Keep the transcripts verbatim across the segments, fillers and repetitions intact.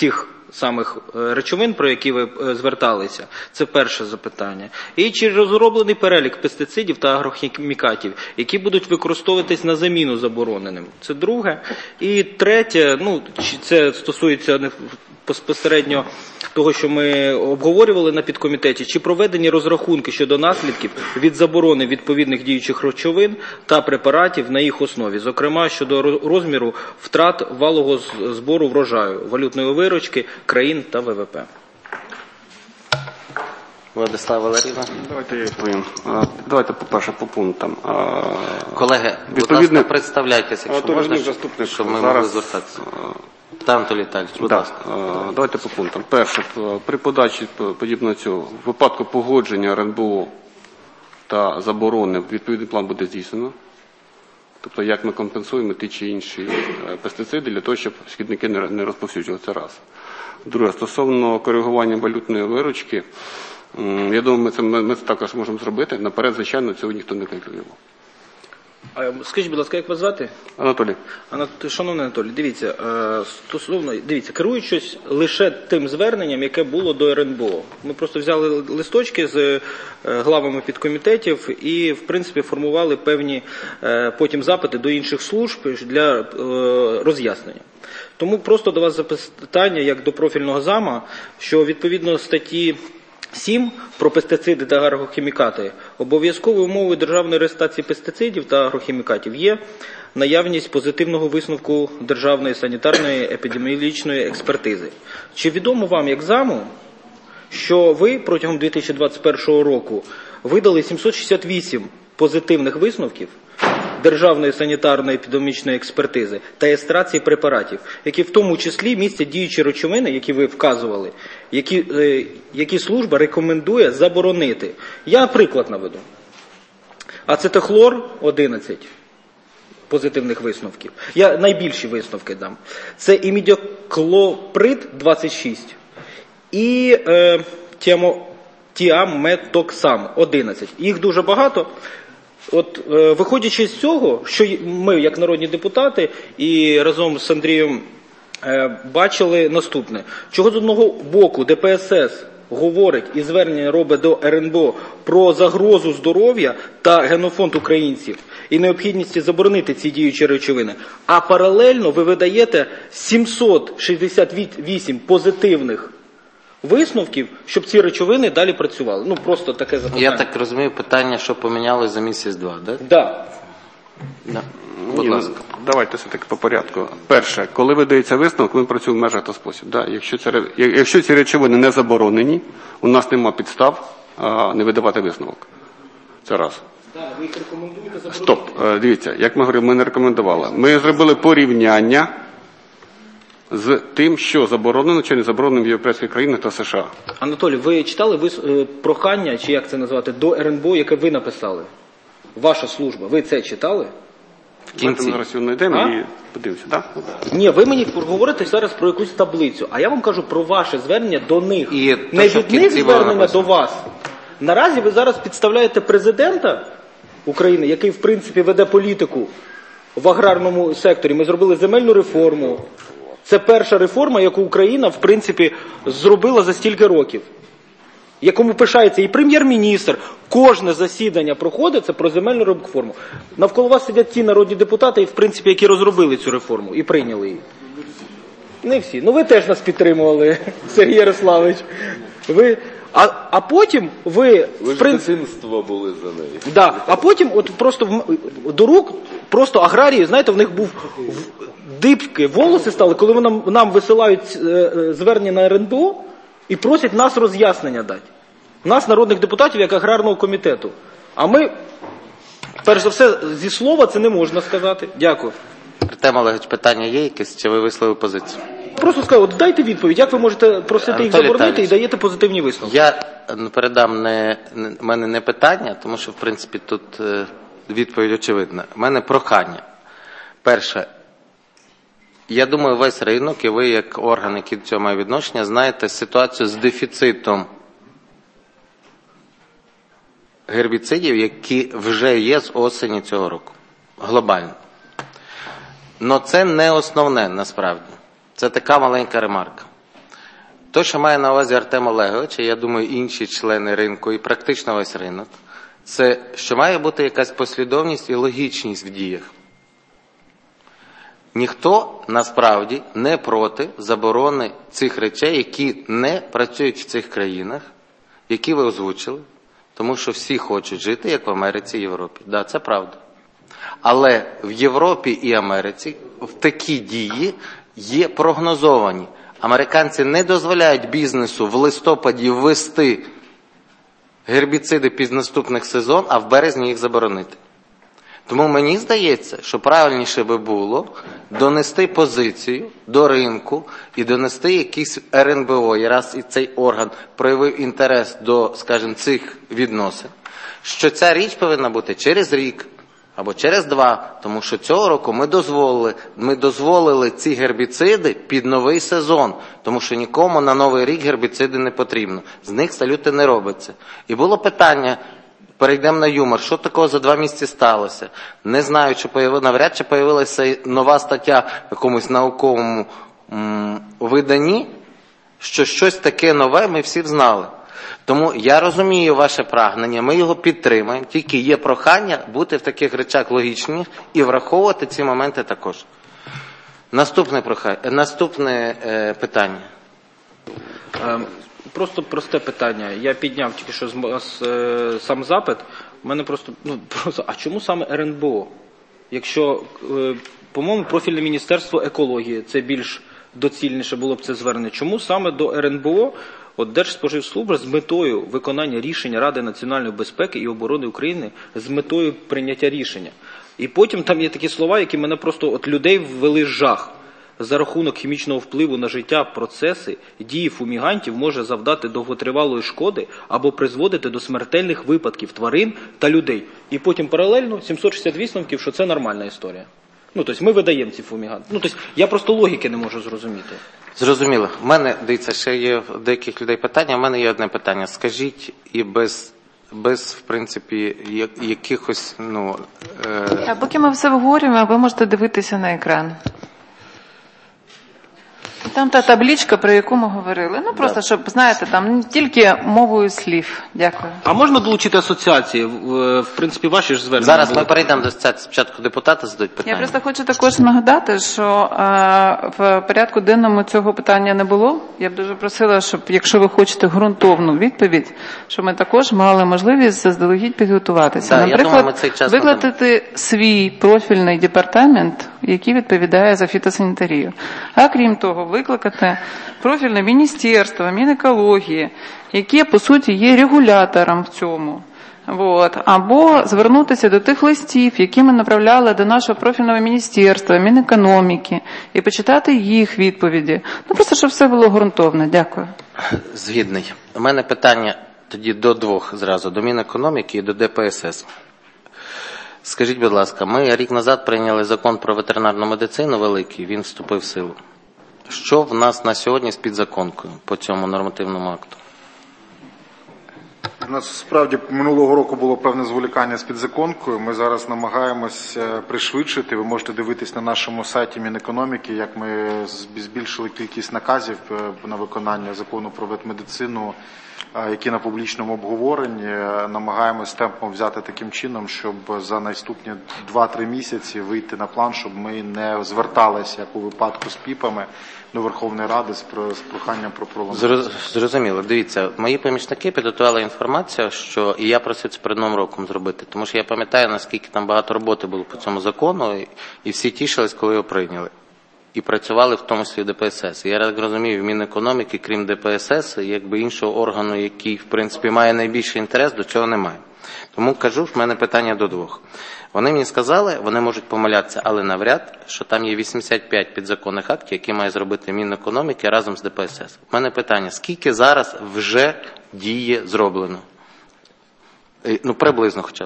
цих самих речовин, про які ви зверталися? Це перше запитання. І чи розроблений перелік пестицидів та агрохімікатів, які будуть використовуватись на заміну забороненим? Це друге. І третє, ну, це стосується безпосередньо того, що ми обговорювали на підкомітеті, чи проведені розрахунки щодо наслідків від заборони відповідних діючих речовин та препаратів на їх основі, зокрема щодо розміру втрат валового збору врожаю, валютної виручки країн та ВВП. Владислав Валерійовна. Давайте я відповім. Давайте, по-перше, по пунктам. Колеги, будь ласка, представляйтеся, якщо можна, щоб ми могли звертатися. Та, Анатолій Віталійович, будь да. ласка. Давайте по пунктам. Перше, при подачі подібного цього, в випадку погодження РНБО та заборони, відповідний план буде здійснено. Тобто, як ми компенсуємо ті чи інші пестициди для того, щоб шкідники не розповсюджували. Це раз. Друге, стосовно коригування валютної виручки, я думаю, ми це, ми це також можемо зробити. Наперед, звичайно, цього ніхто не контролював. Скажіть, будь ласка, як вас звати? Анатолій. Шановний Анатолій, дивіться, стосовно, дивіться, керуючись лише тим зверненням, яке було до РНБО. Ми просто взяли листочки з главами підкомітетів і, в принципі, формували певні потім запити до інших служб для роз'яснення. Тому просто до вас запитання, як до профільного зама, що відповідно статті сім про пестициди та агрохімікати обов'язковою умовою державної реєстрації пестицидів та агрохімікатів є наявність позитивного висновку Державної санітарної епідеміологічної експертизи. Чи відомо вам, як заму, що ви протягом дві тисячі двадцять першого року видали сімсот шістдесят вісім позитивних висновків Державної санітарної епідеміологічної експертизи та реєстрації препаратів, які в тому числі містять діючі речовини, які ви вказували, які, е, які служба рекомендує заборонити. Я приклад наведу. Ацетохлор одинадцять позитивних висновків. Я найбільші висновки дам. Це імідоклоприд двадцять шість і е, тіамо, тіаметоксам одинадцять. Їх дуже багато. От, е, виходячи з цього, що ми, як народні депутати, і разом з Андрієм е, бачили наступне. Чого з одного боку ДПСС говорить і звернення робить до РНБО про загрозу здоров'я та генофонд українців і необхідність заборонити ці діючі речовини, а паралельно ви видаєте сімсот шістдесят вісім позитивних висновків, щоб ці речовини далі працювали. Ну, просто таке запитання. Я так розумію, питання, що помінялось за місяць-два, так? Да? Да. Будь ласка. Давайте все-таки по порядку. Перше, коли видається висновок, він працює в межах та спосіб. Да? Якщо, це, якщо ці речовини не заборонені, у нас нема підстав а, не видавати висновок. Це раз. Да, ви їх рекомендуєте заборонити? Стоп. Дивіться, як ми говорили, ми не рекомендували. Ми зробили порівняння з тим, що заборонено чи не заборонено в європейських країнах та США. Анатолій, ви читали ви, прохання, чи як це назвати, до РНБО, яке ви написали? Ваша служба. Ви це читали? В кінці. Ми зараз знайдемо і подивимося, так? Да? Ні, ви мені говорите зараз про якусь таблицю, а я вам кажу про ваше звернення до них. І не те, від них звернення до вас. Наразі ви зараз підставляєте президента України, який, в принципі, веде політику в аграрному секторі. Ми зробили земельну реформу. Це перша реформа, яку Україна, в принципі, зробила за стільки років. Якому пишається і прем'єр-міністр. Кожне засідання проходить, це про земельну реформу. Навколо вас сидять ті народні депутати, в принципі, які розробили цю реформу і прийняли її. Не всі. Ну ви теж нас підтримували, Сергій Ярославович. Ви... А, а потім ви... Ви ж принцип... дитинство були за нею. Да. А потім от просто до рук, просто аграрії, знаєте, в них був дибки, волоси стали, коли нам, нам висилають е, звернення на РНБО і просять нас роз'яснення дати. Нас, народних депутатів, як аграрного комітету. А ми, перш за все, зі слова це не можна сказати. Дякую. Артем Олегович, питання є якесь, чи ви висловили позицію? Просто скажу, от дайте відповідь, як ви можете просити Анатолій їх заборонити Віталійович, і даєте позитивні висновки? Я передам не, не, в мене не питання, тому що, в принципі, тут е, відповідь очевидна. У мене прохання. Перше, я думаю, весь ринок, і ви, як орган, який до цього має відношення, знаєте ситуацію з дефіцитом гербіцидів, які вже є з осені цього року. Глобально. Но це не основне, насправді. Це така маленька ремарка. То, що має на увазі Артем Олегович, і я думаю, інші члени ринку, і практично весь ринок, це, що має бути якась послідовність і логічність в діях. Ніхто, насправді, не проти заборони цих речей, які не працюють в цих країнах, які ви озвучили, тому що всі хочуть жити, як в Америці і Європі. Так, да, це правда. Але в Європі і Америці в такі дії є прогнозовані. Американці не дозволяють бізнесу в листопаді ввести гербіциди під наступний сезон, а в березні їх заборонити. Тому мені здається, що правильніше би було донести позицію до ринку і донести якийсь ер ен бе о, і раз і цей орган проявив інтерес до, скажімо, цих відносин, що ця річ повинна бути через рік або через два, тому що цього року ми дозволили, ми дозволили ці гербіциди під новий сезон, тому що нікому на новий рік гербіциди не потрібно. З них салюти не робиться. І було питання, перейдемо на юмор, що такого за два місяці сталося. Не знаю, чи появилася, навряд чи появилася нова стаття в якомусь науковому м- виданні, що щось таке нове ми всі знали. Тому я розумію ваше прагнення, ми його підтримаємо, тільки є прохання бути в таких речах логічні і враховувати ці моменти також. Наступне, прохання, наступне е, питання. Просто просте питання. Я підняв тільки що з, з, сам запит. У мене просто, ну, просто, а чому саме ер ен бе о? Якщо, е, по-моєму, профільне Міністерство екології, це більш доцільніше було б це звернення. Чому саме до ер ен бе о от Держспоживслужба з метою виконання рішення Ради національної безпеки і оборони України, з метою прийняття рішення? І потім там є такі слова, які мене просто, от людей ввели в жах. За рахунок хімічного впливу на життя процеси, дії фумігантів може завдати довготривалої шкоди або призводити до смертельних випадків тварин та людей. І потім паралельно сімсот шістдесят висновків, що це нормальна історія. Ну, тобто ми видаємо ці фуміганти. Ну, тобто я просто логіки не можу зрозуміти. Зрозуміло. У мене, дивіться, ще є в деяких людей питання, у мене є одне питання. Скажіть, і без, без в принципі, якихось, ну... Е... А поки ми все обговорюємо, ви можете дивитися на екран. Там та табличка, про яку ми говорили. Ну, просто, щоб, знаєте, там тільки мовою слів. Дякую. А можна долучити асоціації? В, в принципі, ваші ж звернення. Зараз ми перейдемо до асоціації. Спочатку депутати задають питання. Я просто хочу також нагадати, що е, в порядку денному цього питання не було. Я б дуже просила, щоб, якщо ви хочете ґрунтовну відповідь, щоб ми також мали можливість заздалегідь підготуватися. Да, Наприклад, я думаю, ми цей час викликати свій профільний департамент, який відповідає за фітосанітарію. А крім того, викликати профільне міністерство, Мінекології, яке, по суті, є регулятором в цьому. От. Або звернутися до тих листів, які ми направляли до нашого профільного міністерства, Мінекономіки, і почитати їх відповіді. Ну, просто, щоб все було ґрунтовно. Дякую. Згідний. У мене питання тоді до двох зразу, до Мінекономіки і до де пе ес ес. Скажіть, будь ласка, ми рік назад прийняли закон про ветеринарну медицину великий, він вступив в силу. Що в нас на сьогодні з підзаконкою по цьому нормативному акту? У нас справді минулого року було певне зволікання з підзаконкою. Ми зараз намагаємось пришвидшити. Ви можете дивитись на нашому сайті Мінекономіки, як ми збільшили кількість наказів на виконання закону про ветмедицину, які на публічному обговоренні. Намагаємось темпом взяти таким чином, щоб за наступні два-три місяці вийти на план, щоб ми не зверталися, як у випадку з піпами, до Верховної Ради з проханням про пролонгацію. Зрозуміло. Дивіться, мої помічники підготували інформацію, що, і я просив це перед Новим роком зробити, тому що я пам'ятаю, наскільки там багато роботи було по цьому закону, і, і всі тішились, коли його прийняли. І працювали в тому числі в де пе ес ес. Я так розумію, в Мінекономіки, крім де пе ес ес, якби іншого органу, який, в принципі, має найбільший інтерес, до цього немає. Тому кажу, в мене питання до двох. Вони мені сказали, вони можуть помилятися, але навряд, що там є вісімдесят п'ять підзаконних актів, які має зробити Мінекономіки разом з де пе ес ес. У мене питання, скільки зараз вже діє зроблено? Ну, приблизно хоча б.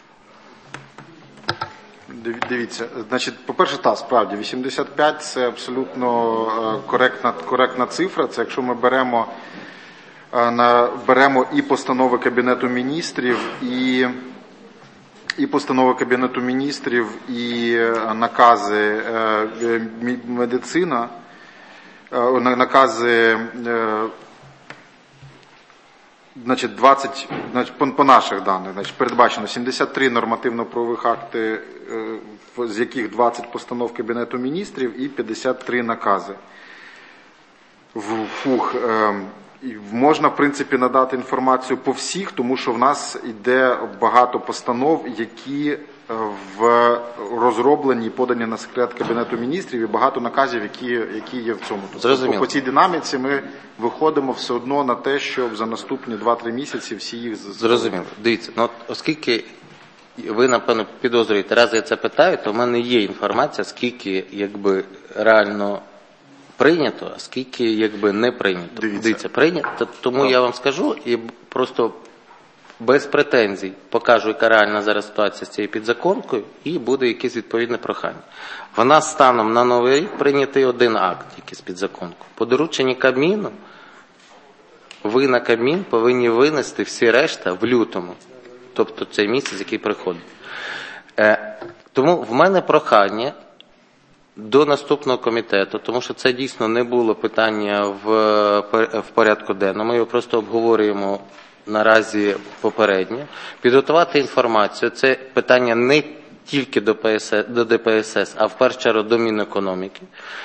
Дивіться, значить, по-перше, та, справді, вісімдесят п'ять – це абсолютно коректна, коректна цифра. Це якщо ми беремо, на, беремо і постанови Кабінету міністрів, і, і постанови Кабінету міністрів, і накази медицина, накази, значить, двадцять, значить, по, по наших даних, значить, передбачено сімдесят три нормативно-правових акти, з яких двадцять постанов Кабінету міністрів і п'ятдесят три накази. Фух, можна, в принципі, надати інформацію по всіх, тому що в нас йде багато постанов, які в розроблені і подані на секретаріат Кабінету міністрів, і багато наказів, які, які є в цьому. Тобто, по цій динаміці ми виходимо все одно на те, щоб за наступні два-три місяці всі їх... Зрозуміло. Дивіться, ну, оскільки ви, напевно, підозрюєте, раз я це питаю, то в мене є інформація, скільки, якби, реально прийнято, а скільки, якби, не прийнято. Дивіться, Дивіться прийнято, тому я вам скажу і просто без претензій покажу, яка реальна зараз ситуація з цією підзаконкою, і буде якесь відповідне прохання. В нас станом на Новий рік прийнятий один акт, який з підзаконку. По дорученні Кабміну, ви на Кабмін повинні винести всі решта в лютому, тобто цей місяць, який приходить. Е, тому в мене прохання до наступного комітету, тому що це дійсно не було питання в, в порядку денному, ми його просто обговорюємо наразі попередньо, підготувати інформацію. Це питання не тільки до, ПС, до Д П С С, а в першу чергу до Мінекономіки.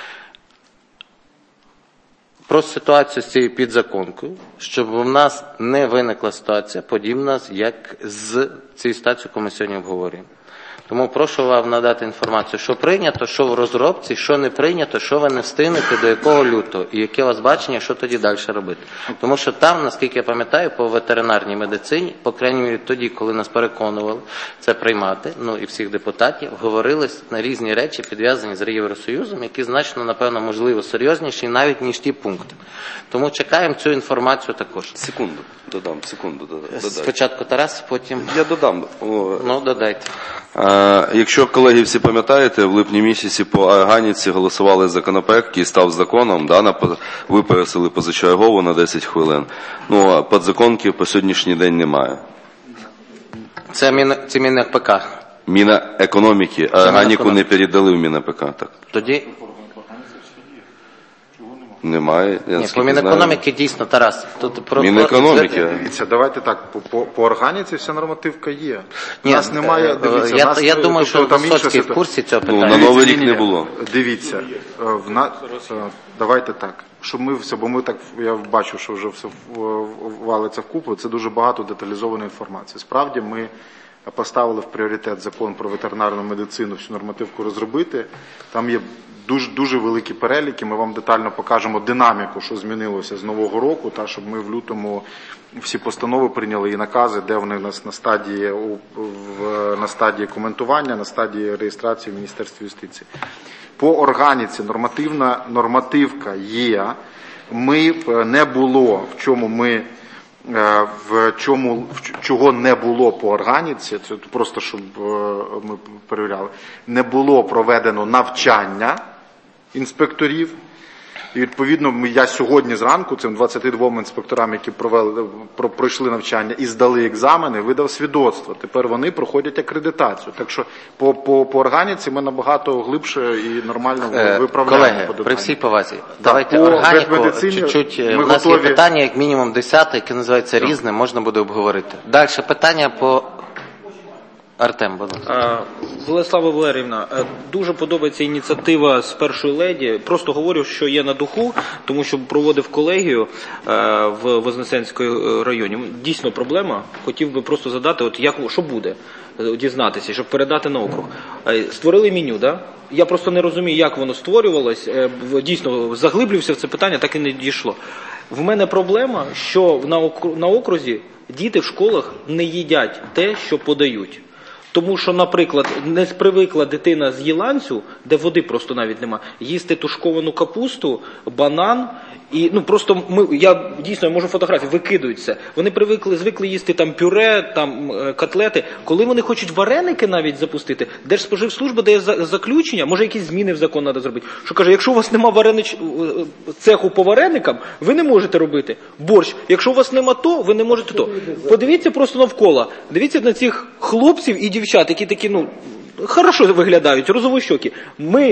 Про ситуацію з цією підзаконкою, щоб в нас не виникла ситуація, подібна, як з цією ситуацією, яку ми сьогодні обговорюємо. Тому прошу вам надати інформацію, що прийнято, що в розробці, що не прийнято, що ви не встигнете, до якого лютого, і яке у вас бачення, що тоді далі робити. Тому що там, наскільки я пам'ятаю, по ветеринарній медицині, по крайній мірі тоді, коли нас переконували це приймати, ну і всіх депутатів, говорились на різні речі, підв'язані з Євросоюзом, які значно, напевно, можливо, серйозніші навіть, ніж ті пункти. Тому чекаємо цю інформацію також. Секунду, додам, секунду. Додам. Спочатку Тарас, потім... Я додам. Ну, додайте. Якщо, колеги, всі пам'ятаєте, в липні місяці по органіці голосували законопроект, який став законом, да, на, ви пересили позачергово на десять хвилин. Ну, а підзаконки по сьогоднішній день немає. Це, Мін, це Мінекпк. Мінекономіки, а органіку не передали в Мінекпк. Так. Тоді... Немає. Я Ні, по Мінекономіки дійсно, Тарас. Тут про Мінекономіки. Дивіться, давайте так, по, по, по органіці вся нормативка є. Ні, у нас немає, дивіться, я, нас, я думаю, що там Висоцький в курсі цього питання. Ну, на Новий рік не було. Дивіться, в на... давайте так, щоб ми все, бо ми так, я бачу, що вже все валиться в купу, це дуже багато деталізованої інформації. Справді ми поставили в пріоритет закон про ветеринарну медицину, всю нормативку розробити. Там є дуже, дуже великі переліки, ми вам детально покажемо динаміку, що змінилося з нового року, та, щоб ми в лютому всі постанови прийняли і накази, де вони у нас на стадії, в, на стадії коментування, на стадії реєстрації в Міністерстві юстиції. По органіці нормативна нормативка є, ми не було, в чому ми в чому, чого не було по органіці, це просто, щоб ми перевіряли, не було проведено навчання інспекторів. І, відповідно, я сьогодні зранку цим двадцяти двом інспекторам, які провели, пройшли навчання і здали екзамени, видав свідоцтво. Тепер вони проходять акредитацію. Так що по, по, по органіці ми набагато глибше і нормально виправляємо. Колеги, подання. при всій повазі, так, давайте по органіку чуть-чуть. У нас готові... є питання, як мінімум десяте, яке називається так. «Різне», можна буде обговорити. Далі питання по... Артем, будь ласка. Владислава Валеріївна, дуже подобається ініціатива з першої леді. Просто говорю, що є на духу, тому що проводив колегію в Вознесенському районі. Дійсно проблема. Хотів би просто задати, от як, що буде, дізнатися, щоб передати на округ. Створили меню, да? Я просто не розумію, як воно створювалось. Дійсно, заглиблювався в це питання, так і не дійшло. В мене проблема, що на окрузі діти в школах не їдять те, що подають. Тому що, наприклад, не привикла дитина з Єланцю, де води просто навіть нема, їсти тушковану капусту, банан, і, ну, просто ми, я дійсно я можу фотографії, викидують це. Вони привикли, звикли їсти там пюре, там котлети. Коли вони хочуть вареники навіть запустити, Держспоживслужба дає заключення, може якісь зміни в закон треба зробити, що каже, якщо у вас нема варенич... цеху по вареникам, ви не можете робити борщ. Якщо у вас нема то, ви не можете то. Подивіться просто навколо, дивіться на цих хлопців і дівчат, які такі, ну, хорошо виглядають, розовощокі. Ми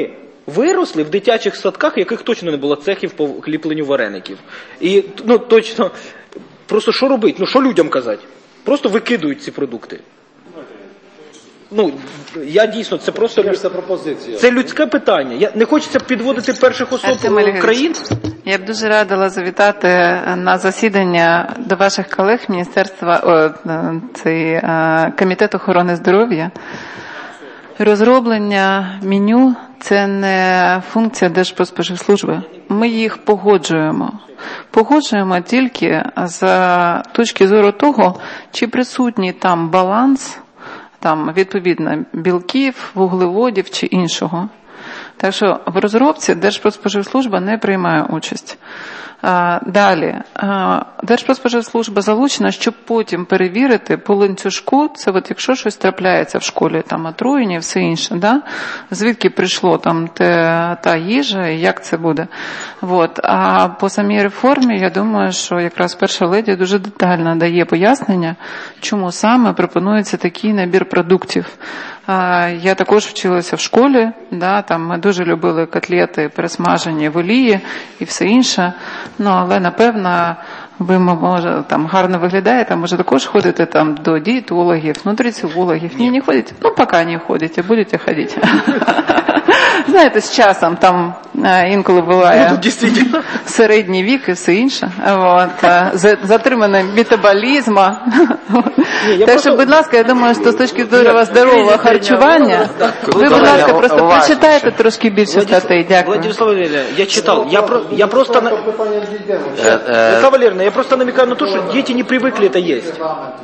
виросли в дитячих садках, в яких точно не було цехів по ліпленню вареників. І, ну, точно, просто що робити? Ну, що людям казати? Просто викидують ці продукти. Ну, я дійсно, це просто це людське питання. Я не хочеться підводити перших особ країн. Я б дуже радила завітати на засідання до ваших колег Міністерства о, цей, Комітету охорони здоров'я. Розроблення меню – це не функція Держпродспоживслужби. Ми їх погоджуємо. Погоджуємо тільки з точки зору того, чи присутній там баланс, там, відповідно, білків, вуглеводів чи іншого. Так що в розробці Держпродспоживслужба не приймає участь. Далі, Держпродспоживслужба залучена, щоб потім перевірити по ланцюжку, це от якщо щось трапляється в школі, там отруєння і все інше, да? Звідки прийшло там те, та їжа і як це буде. От. А по самій реформі, я думаю, що якраз перша леді дуже детально дає пояснення, чому саме пропонується такий набір продуктів. Я також вчилася в школі, да, там ми дуже любили котлети, пересмажені в олії і все інше. Ну, але, напевно, ви, може, там гарно виглядаєте, може також ходите там до дієтологів, нутриціологів. Ні, не ходите? Ну, поки не ходите, будете ходити. Знаєте, з часом там інколи буває середній вік і все інше. Затримане метаболізму. Так що, будь ласка, я думаю, що з точки зору здорового харчування, ви, будь ласка, просто прочитайте трошки більше статей. Дякую. Владислав Валерьевич, я читал. Я, про, я просто... Владислав Валерьевич, я просто намекаю на то, что дети не привыкли это есть.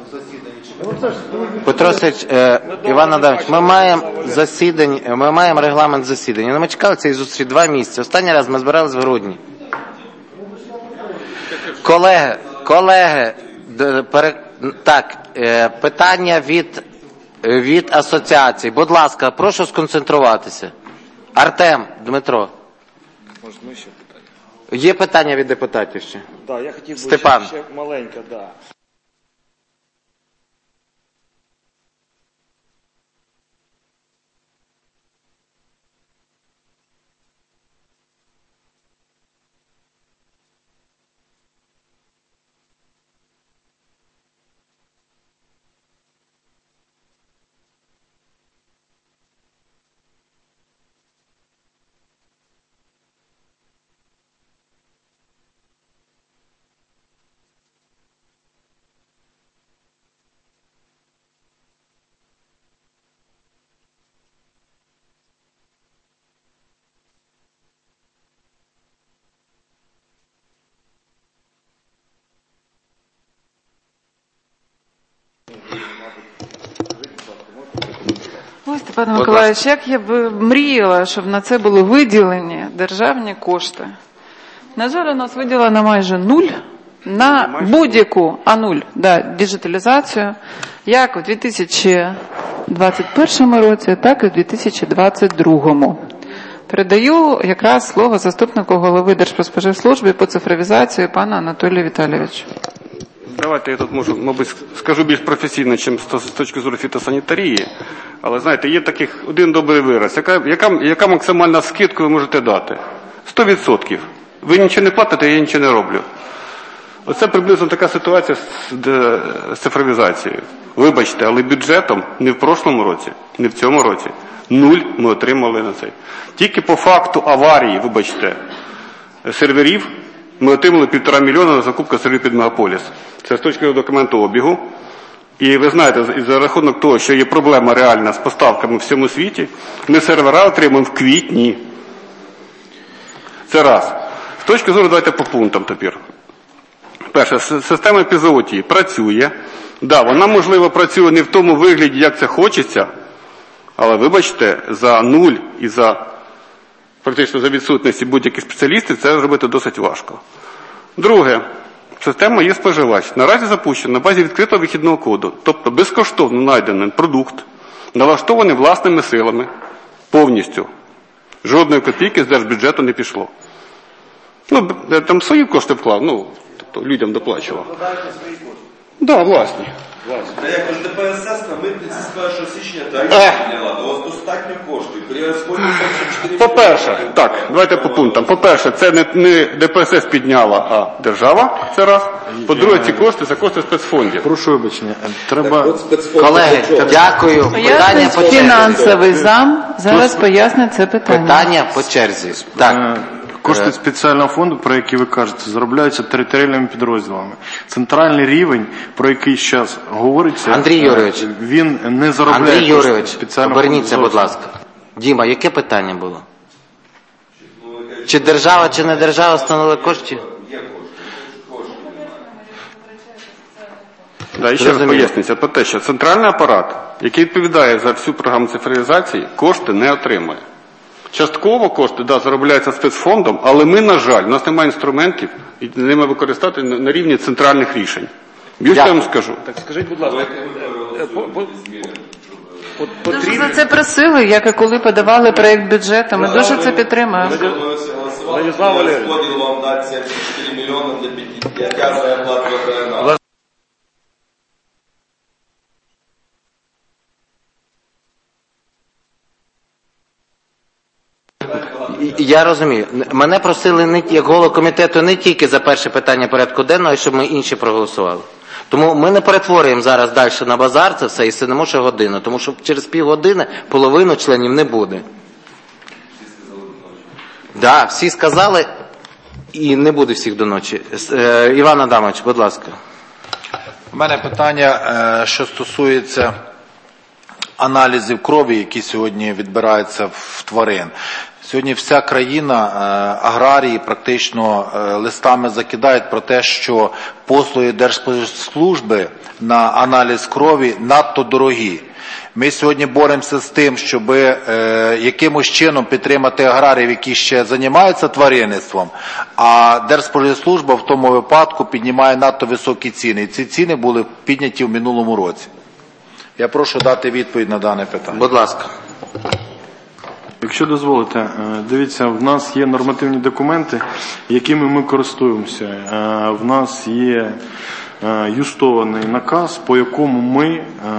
Петро Васильович, е, Іван Адамович, ми маємо засідання, ми маємо регламент засідання. Ну, ми чекали цієї зустрічі два місяці. Останній раз ми збирались в грудні. Колеги, колеги, пере, так, е, питання від, від асоціації. Будь ласка, прошу сконцентруватися. Артем, Дмитро. Може, ми ще питання? Є питання від депутатів ще? Да, я хотів би Степан. ще маленьке, да. Ой, Степан Миколаївич, як я б мріяла, щоб на це були виділені державні кошти. На жаль, у нас виділено майже нуль на будь-яку, а нуль, да, діджиталізацію, як у дві тисячі двадцять першому році, так і у дві тисячі двадцять другому. Передаю якраз слово заступнику голови Держпродспоживслужби по цифровізації пану Анатолію Віталійовичу. Давайте я тут можу, мабуть, скажу більш професійно, ніж з точки зору фітосанітарії. Але, знаєте, є таких один добрий вираз. Яка, яка, яка максимальна скидку ви можете дати? сто відсотків. Ви нічого не платите, я нічого не роблю. Оце приблизно така ситуація з, де, з цифровізацією. Вибачте, але бюджетом не в прошлому році, не в цьому році. Нуль ми отримали на цей. Тільки по факту аварії, вибачте, серверів, ми отримали півтора мільйона на закупку серверів під Мегаполіс. Це з точки зору документообігу. І ви знаєте, за рахунок того, що є проблема реальна з поставками в всьому світі, ми сервера отримаємо в квітні. Це раз. З точки зору, давайте по пунктам тепер. Перше, система епізоотії працює. Да, вона, можливо, працює не в тому вигляді, як це хочеться, але, вибачте, за нуль і за практично за відсутності будь-яких спеціалістів це зробити досить важко. Друге, система є споживач. Наразі запущена на базі відкритого вихідного коду, тобто безкоштовно знайдений продукт, налаштований власними силами, повністю. Жодної копійки з держбюджету не пішло. Ну, там свої кошти вклав, ну, тобто людям доплачував. Да, власні. Та як ж ДПСС на митниці з першого січня тарифи підняла, то у вас достатньо коштів. При розході чотири По-перше, так, давайте по пунктам. По-перше, це не, не ДПСС підняла, а держава, це раз. По-друге, ці кошти, це кошти спецфондів. Прошу вибачення, треба... Колеги, дякую. Питання Пояснить по черзі. фінансовий зам, зараз пояснить це питання. Питання по черзі. Так. Кошти спеціального фонду, про які ви кажете, заробляються територіальними підрозділами. Центральний рівень, про який зараз говориться, Андрій Юрійович, він не заробляє Андрій кошти Юрійович, спеціального оберніться, фонду. будь ласка. Діма, яке питання було? Чи держава, чи не держава встановили кошти? Да, і ще раз Зрозуміло. пояснюється про те, що центральний апарат, який відповідає за всю програму цифровізації, кошти не отримує. Частково кошти, да, заробляються спецфондом, але ми, на жаль, у нас немає інструментів і ними використати на, на рівні центральних рішень. Більше я вам скажу. Так скажіть, будь ласка, е, по- по- по- Дуже потрібно... за це просили, як і коли подавали проєкт бюджету. Ми дуже це підтримуємо. Владислав Валерійович. Розподіл вам дати сімдесят чотири мільйони для підняття зарплат ветеранам. Я розумію. Мене просили не як голова комітету не тільки за перше питання порядку денного, а щоб ми інші проголосували. Тому ми не перетворюємо зараз далі на базар це все і сидимо ще годину, тому що через півгодини половину членів не буде. Так, да, всі сказали і не буде всіх до ночі. Е, Іван Адамович, будь ласка. У мене питання, е, що стосується аналізів крові, які сьогодні відбираються в тварин. Сьогодні вся країна, е, аграрії практично е, листами закидають про те, що послуги Держспоживслужби на аналіз крові надто дорогі. Ми сьогодні боремося з тим, щоб е, якимось чином підтримати аграріїв, які ще займаються тваринництвом, а Держспоживслужба в тому випадку піднімає надто високі ціни. І ці ціни були підняті в минулому році. Я прошу дати відповідь на дане питання. Будь ласка. Якщо дозволите, дивіться, в нас є нормативні документи, якими ми користуємося. В нас є юстований наказ, по якому ми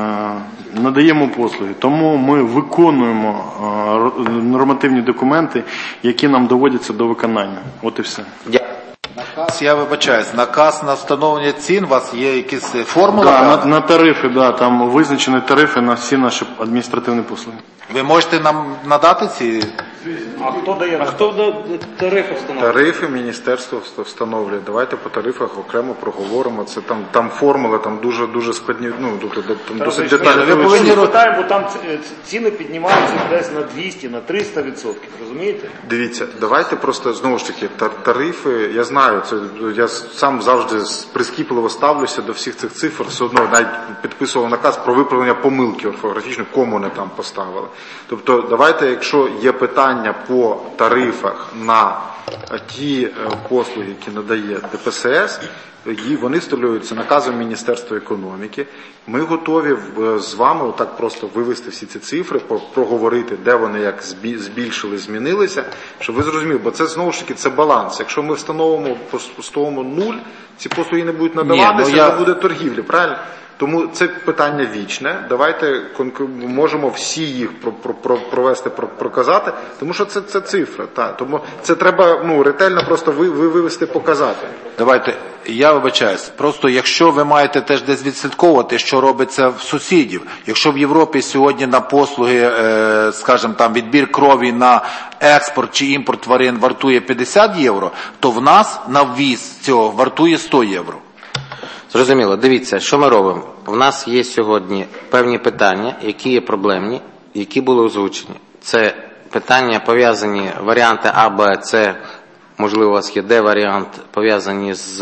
надаємо послуги. Тому ми виконуємо нормативні документи, які нам доводяться до виконання. От і все. Наказ, я вибачаюсь, наказ на встановлення цін, у вас є якісь формули? Да, на, на тарифи, да, там визначені тарифи на всі наші адміністративні послуги. Ви можете нам надати ці? А хто дає? А хто тарифи встановлює? Тарифи міністерство встановлює. Давайте по тарифах окремо проговоримо. Це там, там формули, там дуже дуже складні, ну, там досить детально. Ви повинні Ми питаємо, бо там ціни піднімаються десь на двісті, на триста відсотків, розумієте? Дивіться, давайте просто, знову ж таки, тарифи, я знаю, це я сам завжди прискіпливо ставлюся до всіх цих цифр, все одно навіть підписував наказ про виправлення помилки орфографічної, кому не там поставили. Тобто, давайте, якщо є питання по тарифах на ті послуги, які надає ДПСС, вони створюються наказом Міністерства економіки. Ми готові з вами отак просто вивести всі ці цифри, проговорити, де вони як збільшили, змінилися, щоб ви зрозуміли, бо це знову ж таки це баланс. Якщо ми встановимо, поставимо нуль, ці послуги не будуть надаватися, Ні, ну я... не буде торгівлі, правильно? Тому це питання вічне. Давайте можемо всі їх провести, проказати, тому що це, це цифра. Та. Тому це треба ну, ретельно просто ви, ви вивести, показати. Давайте, я вибачаюсь. Просто якщо ви маєте теж десь відслідковувати, що робиться в сусідів. Якщо в Європі сьогодні на послуги, е, скажімо, там відбір крові на експорт чи імпорт тварин вартує п'ятдесят євро, то в нас на ввіз цього вартує сто євро. Зрозуміло. Дивіться, що ми робимо. У нас є сьогодні певні питання, які є проблемні, які були озвучені. Це питання пов'язані, варіанти А, Б, С, можливо, у вас є Д варіант, пов'язані з,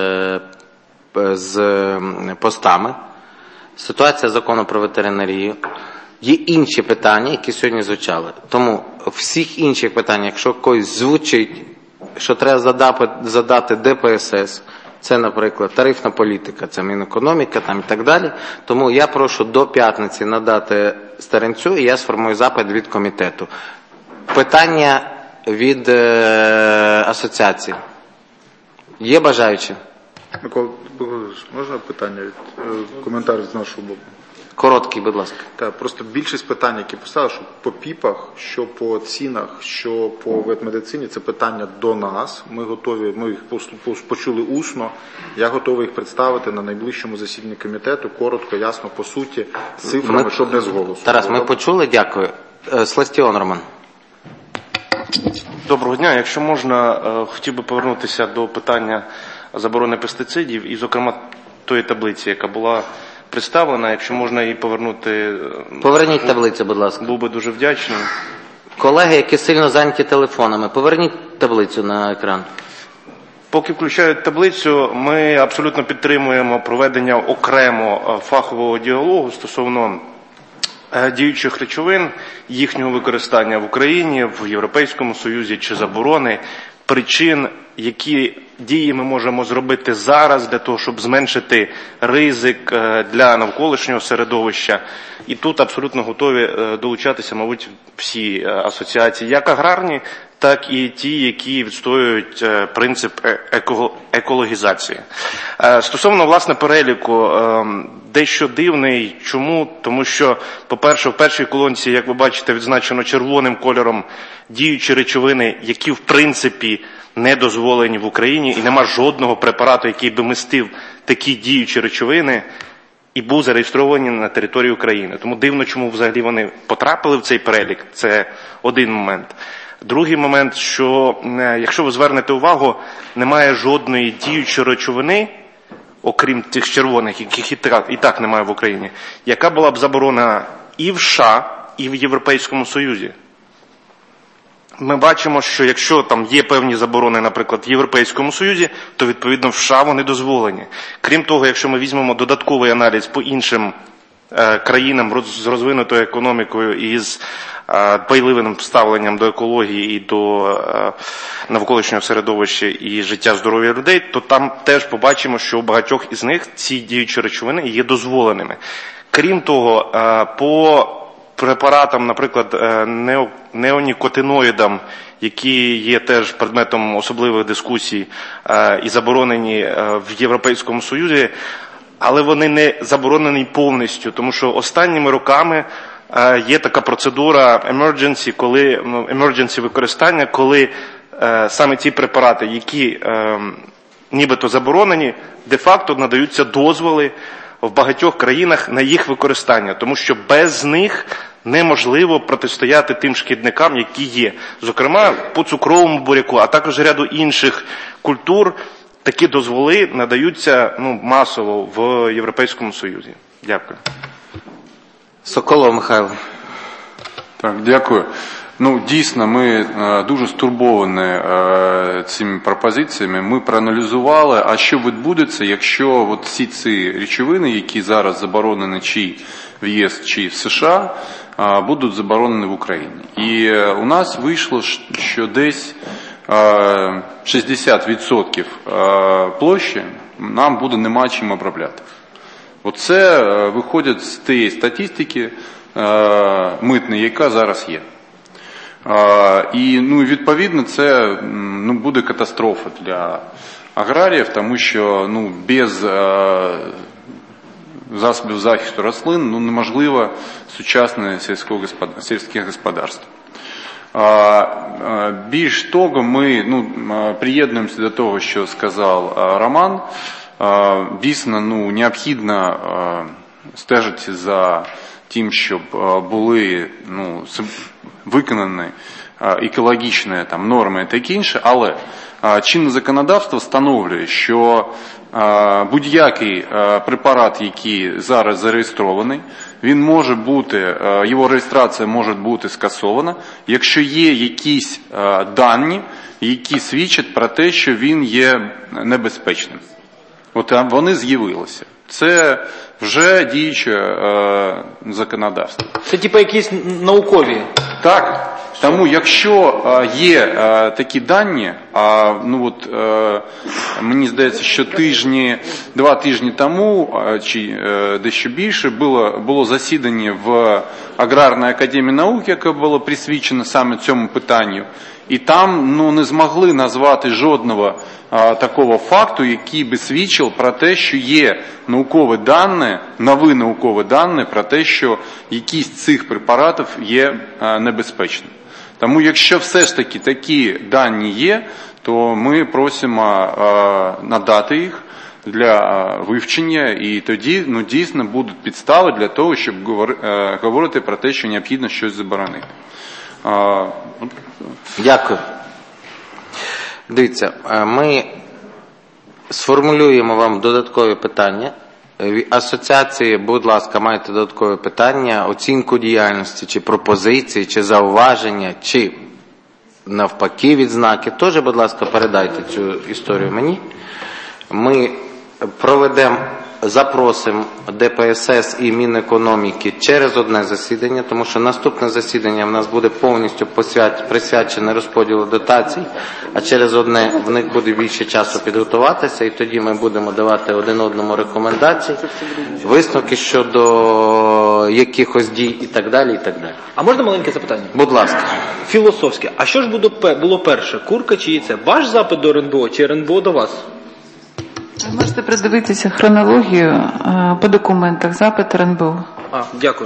з постами. Ситуація закону про ветеринарію. Є інші питання, які сьогодні звучали. Тому всіх інших питань, якщо когось звучить, що треба задати, задати ДПСС, це, наприклад, тарифна політика, це Мінекономіка там і так далі. Тому я прошу до п'ятниці надати Старенцю, і я сформую запит від комітету. Питання від е, асоціації. Є бажаючі? Микола Богданович, можна питання, коментар з нашого боку? Короткий, будь ласка. Так, просто більшість питань, які поставили, що по піпах, що по цінах, що по ветмедицині, це питання до нас. Ми готові, ми їх почули усно. Я готовий їх представити на найближчому засіданні комітету, коротко, ясно, по суті, з цифрами, Ми... щоб не з голосу. Тарас, ми почули, дякую. Сластіон Роман. Доброго дня. Якщо можна, хотів би повернутися до питання заборони пестицидів і, зокрема, тої таблиці, яка була представлена. Якщо можна її повернути... Поверніть таблицю, будь ласка. Був би дуже вдячний. Колеги, які сильно зайняті телефонами, поверніть таблицю на екран. Поки включають таблицю, ми абсолютно підтримуємо проведення окремо фахового діалогу стосовно діючих речовин, їхнього використання в Україні, в Європейському Союзі чи заборони, причин, які дії ми можемо зробити зараз для того, щоб зменшити ризик для навколишнього середовища. І тут абсолютно готові долучатися, мабуть, всі асоціації, як аграрні, так і ті, які відстоюють принцип екологізації. Стосовно, власне, переліку, дещо дивний. Чому? Тому що, по-перше, в першій колонці, як ви бачите, відзначено червоним кольором діючі речовини, які, в принципі, не дозволені в Україні, і нема жодного препарату, який би містив такі діючі речовини і був зареєстрований на території України. Тому дивно, чому взагалі вони потрапили в цей перелік. Це один момент. Другий момент, що, якщо ви звернете увагу, немає жодної діючої речовини, окрім тих червоних, яких і так, і так немає в Україні, яка була б заборонена і в США, і в Європейському Союзі. Ми бачимо, що якщо там є певні заборони, наприклад, в Європейському Союзі, то, відповідно, в США вони дозволені. Крім того, якщо ми візьмемо додатковий аналіз по іншим е, країнам роз, з розвинутою економікою і з е, дбайливим ставленням до екології і до е, навколишнього середовища і життя здоров'я людей, то там теж побачимо, що у багатьох із них ці діючі речовини є дозволеними. Крім того, е, по препаратам, наприклад, неонікотиноїдам, які є теж предметом особливих дискусій і заборонені в Європейському Союзі, але вони не заборонені повністю, тому що останніми роками є така процедура emergency, коли, emergency використання, коли саме ті препарати, які нібито заборонені, де-факто надаються дозволи в багатьох країнах на їх використання, тому що без них неможливо протистояти тим шкідникам, які є. Зокрема, по цукровому буряку, а також ряду інших культур, такі дозволи надаються ну, масово в Європейському Союзі. Дякую. Соколов Михайло. Так, дякую. Ну, дійсно, ми е, дуже стурбовані е, цими пропозиціями. Ми проаналізували, а що відбудеться, якщо от всі ці речовини, які зараз заборонені чи в ЄС, чи в США, е, будуть заборонені в Україні. І е, у нас вийшло, що десь е, шістдесят відсотків е, площі нам буде нема чим обробляти. Оце е, виходить з тієї статистики е, митної, яка зараз є. Uh, і, ну, відповідно, це ну, буде катастрофа для аграріїв, тому що ну, без uh, засобів захисту рослин ну, неможливо сучасне сільське господарство. Uh, uh, більш того, ми ну, uh, приєднуємося до того, що сказав uh, Роман. Uh, дійсно, ну, необхідно uh, стежити за тим, щоб uh, були ну, виконані екологічні там, норми і таке інше, але чинне законодавство встановлює, що будь-який препарат, який зараз зареєстрований, він може бути, його реєстрація може бути скасована, якщо є якісь дані, які свідчать про те, що він є небезпечним. От вони з'явилися. Це вже діюче е, законодавство. Це типу якісь наукові? Так. Тому якщо е, є е, такі дані, а ну от е, мені здається, що тижні, два тижні тому, е, чи е, дещо більше, було, було засідання в Аграрній академії наук, яке було присвячено саме цьому питанню. І там ну, не змогли назвати жодного а, такого факту, який би свідчив про те, що є наукові дані, нові наукові дані про те, що якісь з цих препаратів є а, небезпечними. Тому якщо все ж таки такі дані є, то ми просимо а, надати їх для вивчення, і тоді ну, дійсно будуть підстави для того, щоб говорити про те, що необхідно щось заборонити. Дякую. Дивіться, ми сформулюємо вам додаткові питання. В асоціації, будь ласка, маєте додаткові питання, оцінку діяльності, чи пропозиції, чи зауваження, чи навпаки відзнаки. Теж, будь ласка, передайте цю історію мені. Ми проведемо, запросимо Де Пе Ес Ес і Мінекономіки через одне засідання, тому що наступне засідання в нас буде повністю присвячене розподілу дотацій, а через одне в них буде більше часу підготуватися, і тоді ми будемо давати один одному рекомендації, висновки щодо якихось дій і так далі, і так далі. А можна маленьке запитання? Будь ласка. Філософське. А що ж було перше, курка чи яйце? Ваш запит до Ер Ен Бе О чи Ер Ен Бе О до вас? Ви можете придивитися хронологію по документах, запит Ер Ен Бе О. А, дякую.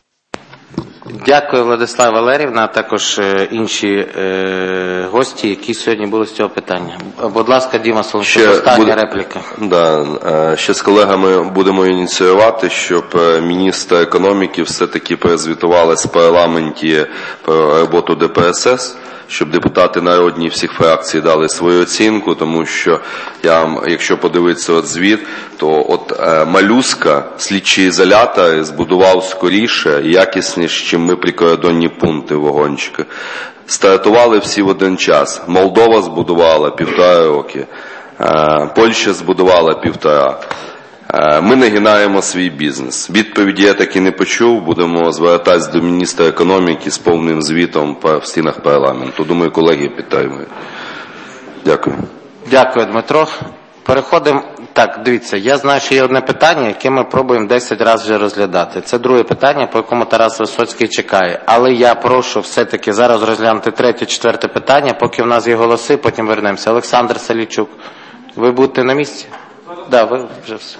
Дякую, Владислава Валеріївна, а також інші е, гості, які сьогодні були з цього питання. Будь ласка, Діма Солончук, остання буде, репліка. Да, ще з колегами будемо ініціювати, щоб міністр економіки все-таки перезвітувалась в парламенті про роботу Де Пе Ес Ес, щоб депутати народні всіх фракцій дали свою оцінку, тому що я, якщо подивитися от звіт, то от е, Малюска слідчий ізолятор збудував скоріше і якісніше, ніж ми прикордонні пункти вагончики. Стартували всі в один час. Молдова збудувала півтора роки, е, Польща збудувала півтора. Ми нагинаємо свій бізнес. Відповіді я так і не почув. Будемо звертатися до міністра економіки з повним звітом в стінах парламенту. Думаю, колеги підтримують. Дякую. Дякую, Дмитро. Переходимо. Так, дивіться, я знаю, що є одне питання, яке ми пробуємо десять разів вже розглядати. Це друге питання, по якому Тарас Висоцький чекає. Але я прошу все-таки зараз розглянути третє, четверте питання, поки в нас є голоси, потім вернемося. Олександр Салійчук, ви будете на місці? Так, да, ви вже все.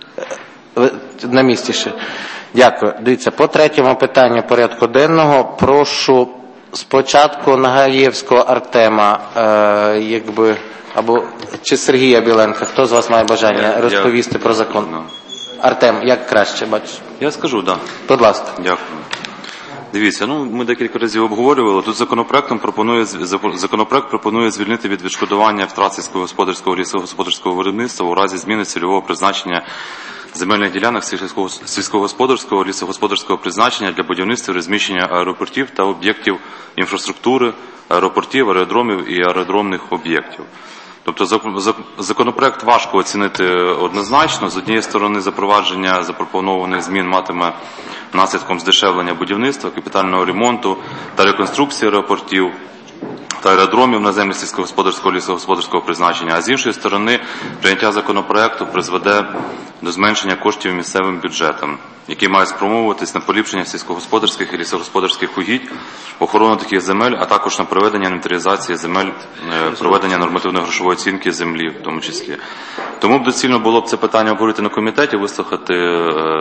На місці ще. Дякую. Дивіться, по третьому питанню порядку денного прошу спочатку Нагаєвського Артема, е, якби, або чи Сергія Біленка. Хто з вас має бажання я, розповісти я, про закон? Я, Артем, як краще, бачиш? Я скажу, так. Да. Будь ласка. Дякую. Дивіться, ну ми декілька разів обговорювали. Тут законопроектом пропонує законопроект пропонує звільнити від відшкодування втрат сільськогосподарського лісогосподарського виробництва у разі зміни цільового призначення земельних ділянок сільськогосподарського лісогосподарського призначення для будівництва і розміщення аеропортів та об'єктів інфраструктури, аеропортів, аеродромів і аеродромних об'єктів. Тобто законопроект важко оцінити однозначно. З однієї сторони, запровадження запропонованих змін матиме наслідком здешевлення будівництва, капітального ремонту та реконструкції аеропортів та аеродромів на землі сільськогосподарського лісогосподарського призначення, а з іншої сторони, прийняття законопроекту призведе до зменшення коштів місцевим бюджетам, які мають спрямовуватись на поліпшення сільськогосподарських і лісогосподарських угідь, охорону таких земель, а також на проведення інвентаризації земель, проведення нормативно-грошової оцінки землі в тому числі. Тому б доцільно було б це питання обговорити на комітеті, вислухати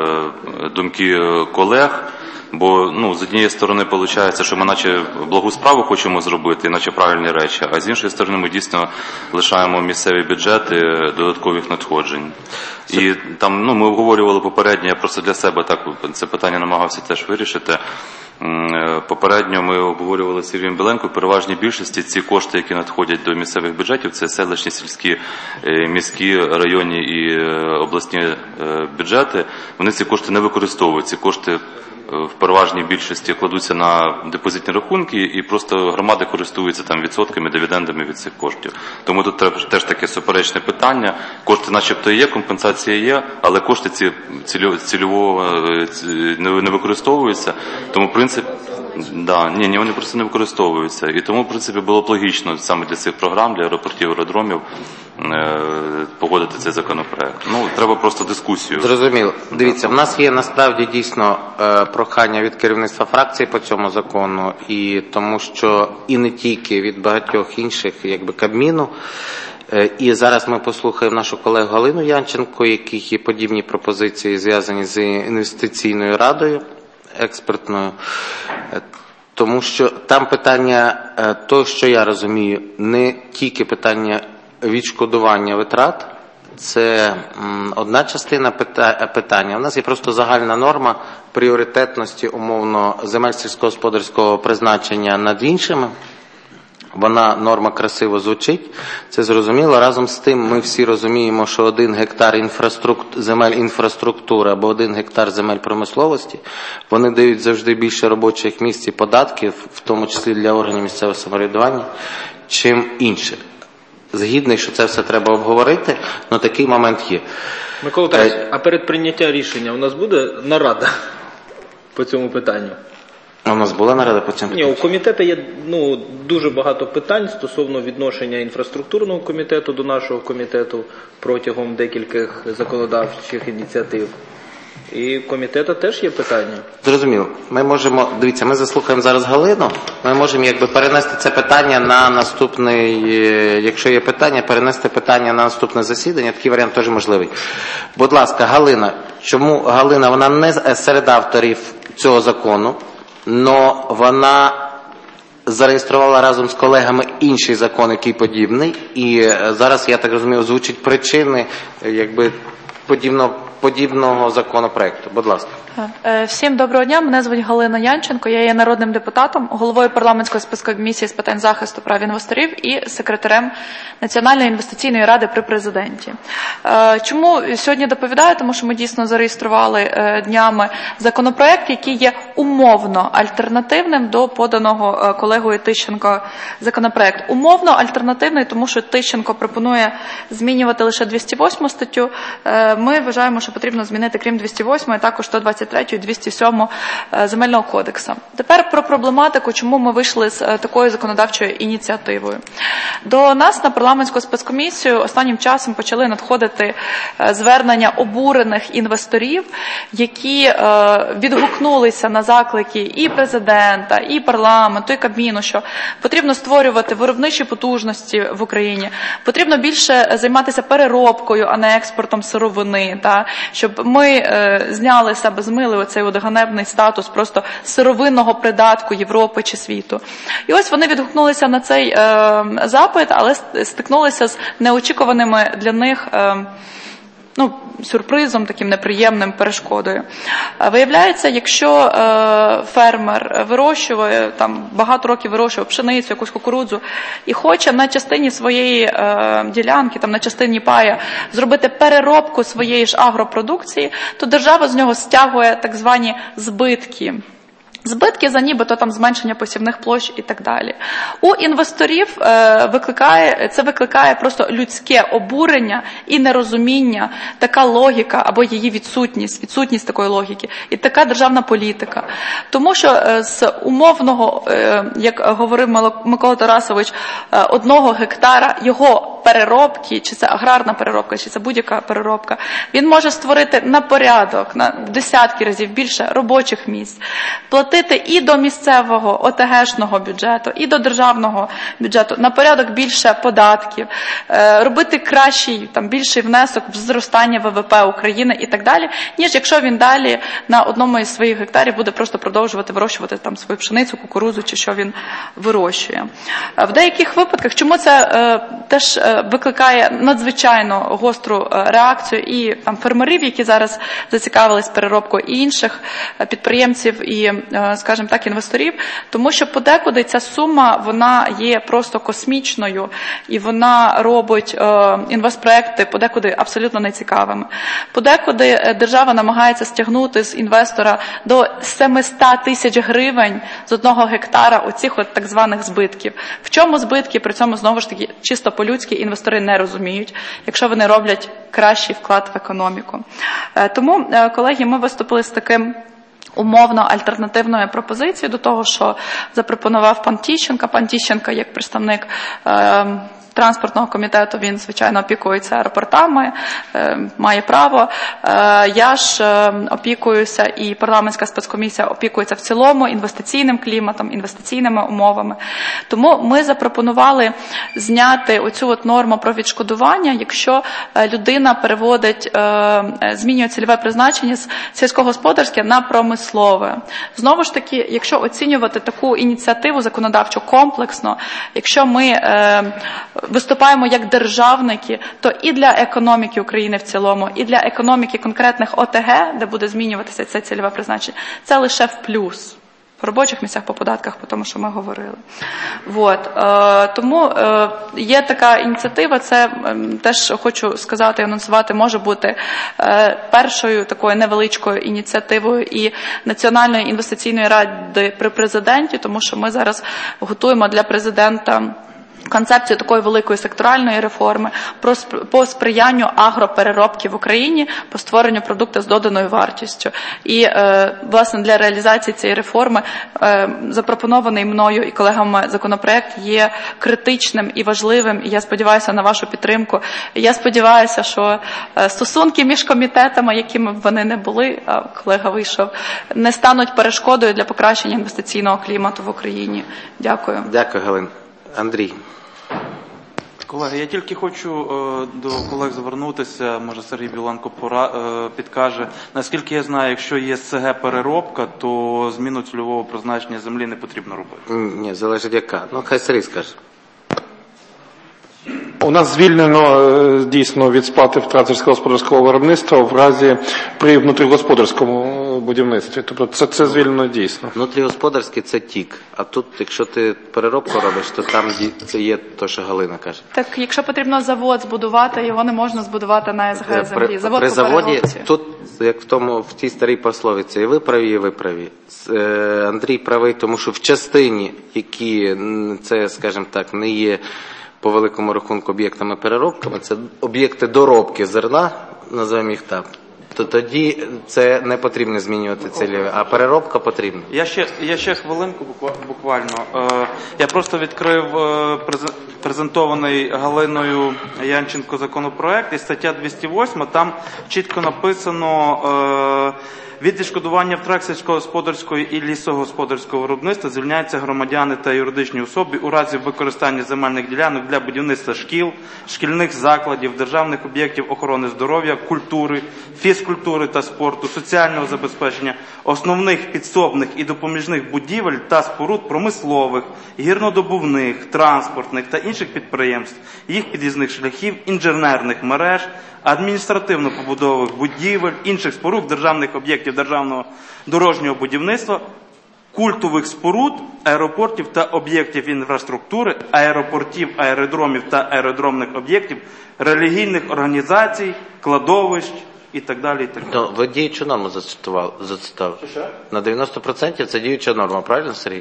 думки колег, бо ну, з однієї сторони виходить, що ми наче благу справу хочемо зробити, наче правильні речі, а з іншої сторони ми дійсно лишаємо місцеві бюджети додаткових надходжень. І там, ну, ми обговорювали попередньо, я просто для себе так це питання намагався теж вирішити. Попередньо ми обговорювали з Сергієм Біленко, в переважній більшості ці кошти, які надходять до місцевих бюджетів, це селищні, сільські, міські, районні і обласні бюджети, вони ці кошти не використовують, ці кошти в переважній більшості кладуться на депозитні рахунки і просто громади користуються там відсотками, дивідендами від цих коштів. Тому тут треба теж таке суперечне питання. Кошти начебто є, компенсація є, але кошти ці цільово не використовуються. Тому принцип Да, ні, ні, вони просто не використовуються. І тому, в принципі, було б логічно саме для цих програм, для аеропортів, аеродромів, е, погодити погодити цей законопроект. Ну, треба просто дискусію. Зрозуміло. Дивіться, в нас є насправді дійсно е, прохання від керівництва фракції по цьому закону, і тому що і не тільки від багатьох інших, якби Кабміну. Е, і зараз ми послухаємо нашу колегу Галину Янченко, яких є подібні пропозиції, зв'язані з інвестиційною радою експертною. Е, Тому що там питання, то, що я розумію, не тільки питання відшкодування витрат, це одна частина питання. У нас є просто загальна норма пріоритетності, умовно, земель сільськогосподарського призначення над іншими. Вона, норма, красиво звучить, це зрозуміло. Разом з тим ми всі розуміємо, що один гектар інфраструктур, земель інфраструктури або один гектар земель промисловості, вони дають завжди більше робочих місць і податків, в тому числі для органів місцевого самоврядування, чим інші. Згідний, що це все треба обговорити, але такий момент є. Микола Тарасович, а перед прийняттям рішення у нас буде нарада по цьому питанню? У нас була нарада по цьому? Ні, у комітету є ну, дуже багато питань стосовно відношення інфраструктурного комітету до нашого комітету протягом декількох законодавчих ініціатив. І у комітету теж є питання. Зрозуміло. Ми можемо, дивіться, ми заслухаємо зараз Галину, ми можемо якби перенести це питання на наступний, якщо є питання, перенести питання на наступне засідання, такий варіант теж можливий. Будь ласка, Галина, чому Галина, вона не серед авторів цього закону, но вона зареєструвала разом з колегами інший закон, який подібний, і зараз, я так розумію, озвучить причини, якби, подібного, подібного законопроекту. Будь ласка. Всім доброго дня, мене звуть Галина Янченко, я є народним депутатом, головою парламентської спецкомісії з питань захисту прав інвесторів і секретарем Національної інвестиційної ради при президенті. Чому сьогодні доповідаю? Тому що ми дійсно зареєстрували днями законопроект, який є умовно альтернативним до поданого колегою Тищенко законопроект. Умовно альтернативний, тому що Тищенко пропонує змінювати лише двісті восьму статтю. Ми вважаємо, що потрібно змінити, крім двісті восьмої, також сто двадцять третю і двісті сьому Земельного кодексу. Тепер про проблематику, чому ми вийшли з такою законодавчою ініціативою. До нас на парламентську спецкомісію останнім часом почали надходити звернення обурених інвесторів, які відгукнулися на заклики і президента, і парламенту, і Кабміну, що потрібно створювати виробничі потужності в Україні, потрібно більше займатися переробкою, а не експортом сировини, та, щоб ми зняли з себе, змили оцей от ганебний статус просто сировинного придатку Європи чи світу. І ось вони відгукнулися на цей е, запит, але стикнулися з неочікуваними для них е, ну, сюрпризом, таким неприємним, перешкодою. Виявляється, якщо е, фермер вирощує, там, багато років вирощує пшеницю, якусь кукурудзу, і хоче на частині своєї е, ділянки, там, на частині пая, зробити переробку своєї ж агропродукції, то держава з нього стягує так звані збитки. Збитки за нібито там зменшення посівних площ і так далі. У інвесторів е, викликає, це викликає просто людське обурення і нерозуміння, така логіка або її відсутність, відсутність такої логіки і така державна політика. Тому що е, з умовного, е, як говорив Микола Тарасович, е, одного гектара його переробки, чи це аграрна переробка, чи це будь-яка переробка, він може створити на порядок, на десятки разів більше робочих місць, платити і до місцевого о те гешного бюджету, і до державного бюджету на порядок більше податків, робити кращий, там, більший внесок в зростання ВВП України і так далі, ніж якщо він далі на одному із своїх гектарів буде просто продовжувати вирощувати там свою пшеницю, кукурудзу, чи що він вирощує. В деяких випадках, чому це е, теж викликає надзвичайно гостру реакцію і там фермерів, які зараз зацікавились переробкою, і інших підприємців і, скажімо так, інвесторів, тому що подекуди ця сума, вона є просто космічною, і вона робить інвестпроекти подекуди абсолютно нецікавими. Подекуди держава намагається стягнути з інвестора до семисот тисяч гривень з одного гектара оцих от так званих збитків. В чому збитки? При цьому, знову ж таки, чисто по-людськи інвестори не розуміють, якщо вони роблять кращий вклад в економіку. Тому, колеги, ми виступили з таким умовно альтернативною пропозицією до того, що запропонував пан Тищенко. Пан Тищенко, як представник е, транспортного комітету, він, звичайно, опікується аеропортами, має право. Я ж опікуюся, і парламентська спецкомісія опікується в цілому інвестиційним кліматом, інвестиційними умовами. Тому ми запропонували зняти оцю от норму про відшкодування, якщо людина переводить, змінює цільове призначення з сільськогосподарське на промислове. Знову ж таки, якщо оцінювати таку ініціативу законодавчу комплексно, якщо ми е, виступаємо як державники, то і для економіки України в цілому, і для економіки конкретних О Те Ге, де буде змінюватися це цільове призначення, це лише в плюс. По робочих місцях, по податках, по тому, що ми говорили. Вот. Е, тому е, є така ініціатива, це е, теж хочу сказати, анонсувати, може бути е, першою такою невеличкою ініціативою і Національної інвестиційної ради при президенті, тому що ми зараз готуємо для президента концепцію такої великої секторальної реформи по сприянню агропереробки в Україні, по створенню продукту з доданою вартістю. І, власне, для реалізації цієї реформи запропонований мною і колегами законопроект є критичним і важливим, і я сподіваюся на вашу підтримку. Я сподіваюся, що стосунки між комітетами, якими б вони не були, а колега вийшов, не стануть перешкодою для покращення інвестиційного клімату в Україні. Дякую. Дякую, Галина. Андрій. Колеги, я тільки хочу е, до колег звернутися, може Сергій Біленко пора, е, підкаже. Наскільки я знаю, якщо є С Ге переробка, то зміну цільового призначення землі не потрібно робити. Ні, залежить яка. Ну, хай Сергій скаже. У нас звільнено дійсно від сплати втрат сільськогосподарського виробництва в разі при внутрігосподарському будівництві. Тобто це, це звільнено дійсно. Внутрігосподарський – це тік. А тут, якщо ти переробку робиш, то там це є те, що Галина каже. Так, якщо потрібно завод збудувати, його не можна збудувати на С Ге землі. При, завод при по заводі, переробці. тут, як в, тому, в тій старій пословиці, і ви праві, і ви праві. Андрій правий, тому що в частині, які це, скажімо так, не є по великому рахунку об'єктами переробками, це об'єкти доробки зерна, називаємо їх так, то тоді це не потрібно змінювати цільове, а переробка потрібна. Я ще, я ще хвилинку буквально. Е, я просто відкрив е, презентований Галиною Янченко законопроект, і стаття двісті восьма, там чітко написано е, від відшкодування втрат сільськогосподарського і лісогосподарського виробництва звільняються громадяни та юридичні особи у разі використання земельних ділянок для будівництва шкіл, шкільних закладів, державних об'єктів охорони здоров'я, культури, фізкультури та спорту, соціального забезпечення, основних підсобних і допоміжних будівель та споруд промислових, гірнодобувних, транспортних та інших підприємств, їх під'їзних шляхів, інженерних мереж, адміністративно-побудових будівель, інших споруд, державних об'єктів державного дорожнього будівництва, культових споруд, аеропортів та об'єктів інфраструктури, аеропортів, аеродромів та аеродромних об'єктів, релігійних організацій, кладовищ і так далі. І так далі. Ну, ви діючу норму зацитували. зацитували. На дев'яносто відсотків це діюча норма, правильно, Сергій?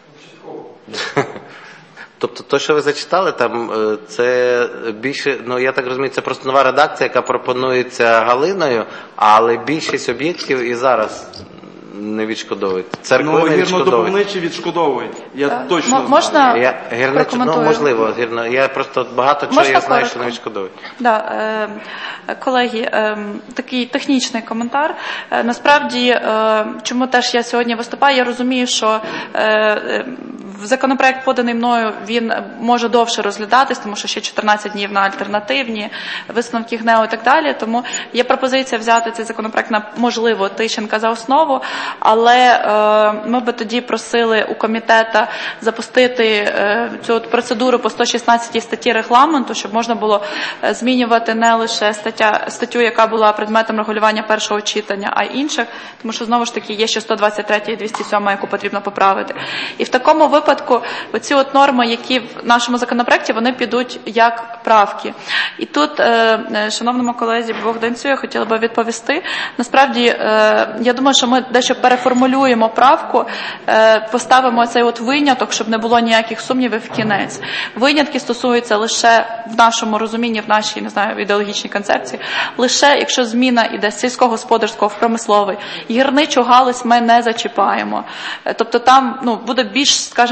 Тобто, те, що ви зачитали, там, це більше, ну, я так розумію, це просто нова редакція, яка пропонується Галиною, але більшість об'єктів і зараз не відшкодовують. Церкви ну, не відшкодовують. гірнодобувничі відшкодовують. Я Е, точно м- можна я, гірнич, ну, можливо, гірно, я просто багато чого я знаю, що не відшкодовують. Да, е, колеги, е, такий технічний коментар. Е, насправді, е, чому теж я сьогодні виступаю, я розумію, що е, законопроект, поданий мною, він може довше розглядатись, тому що ще чотирнадцять днів на альтернативні, висновки ГНЕУ і так далі. Тому є пропозиція взяти цей законопроект на, можливо, Тищенка за основу, але е, ми би тоді просили у комітета запустити е, цю процедуру по сто шістнадцятій статті регламенту, щоб можна було змінювати не лише стаття, статтю, яка була предметом регулювання першого читання, а й інших, тому що, знову ж таки, є ще сто двадцять третя і двісті сьома, яку потрібно поправити. І в такому випадку оці от норми, які в нашому законопроекті, вони підуть як правки. І тут, е, шановному колезі Богданцю, я хотіла би відповісти. Насправді, е, я думаю, що ми дещо переформулюємо правку, е, поставимо цей от виняток, щоб не було ніяких сумнівів в кінець. Винятки стосуються лише в нашому розумінні, в нашій, не знаю, ідеологічній концепції, лише якщо зміна іде з сільськогосподарського в промисловий. Гірничу галузь ми не зачіпаємо. Тобто там, ну, буде більш, скажімо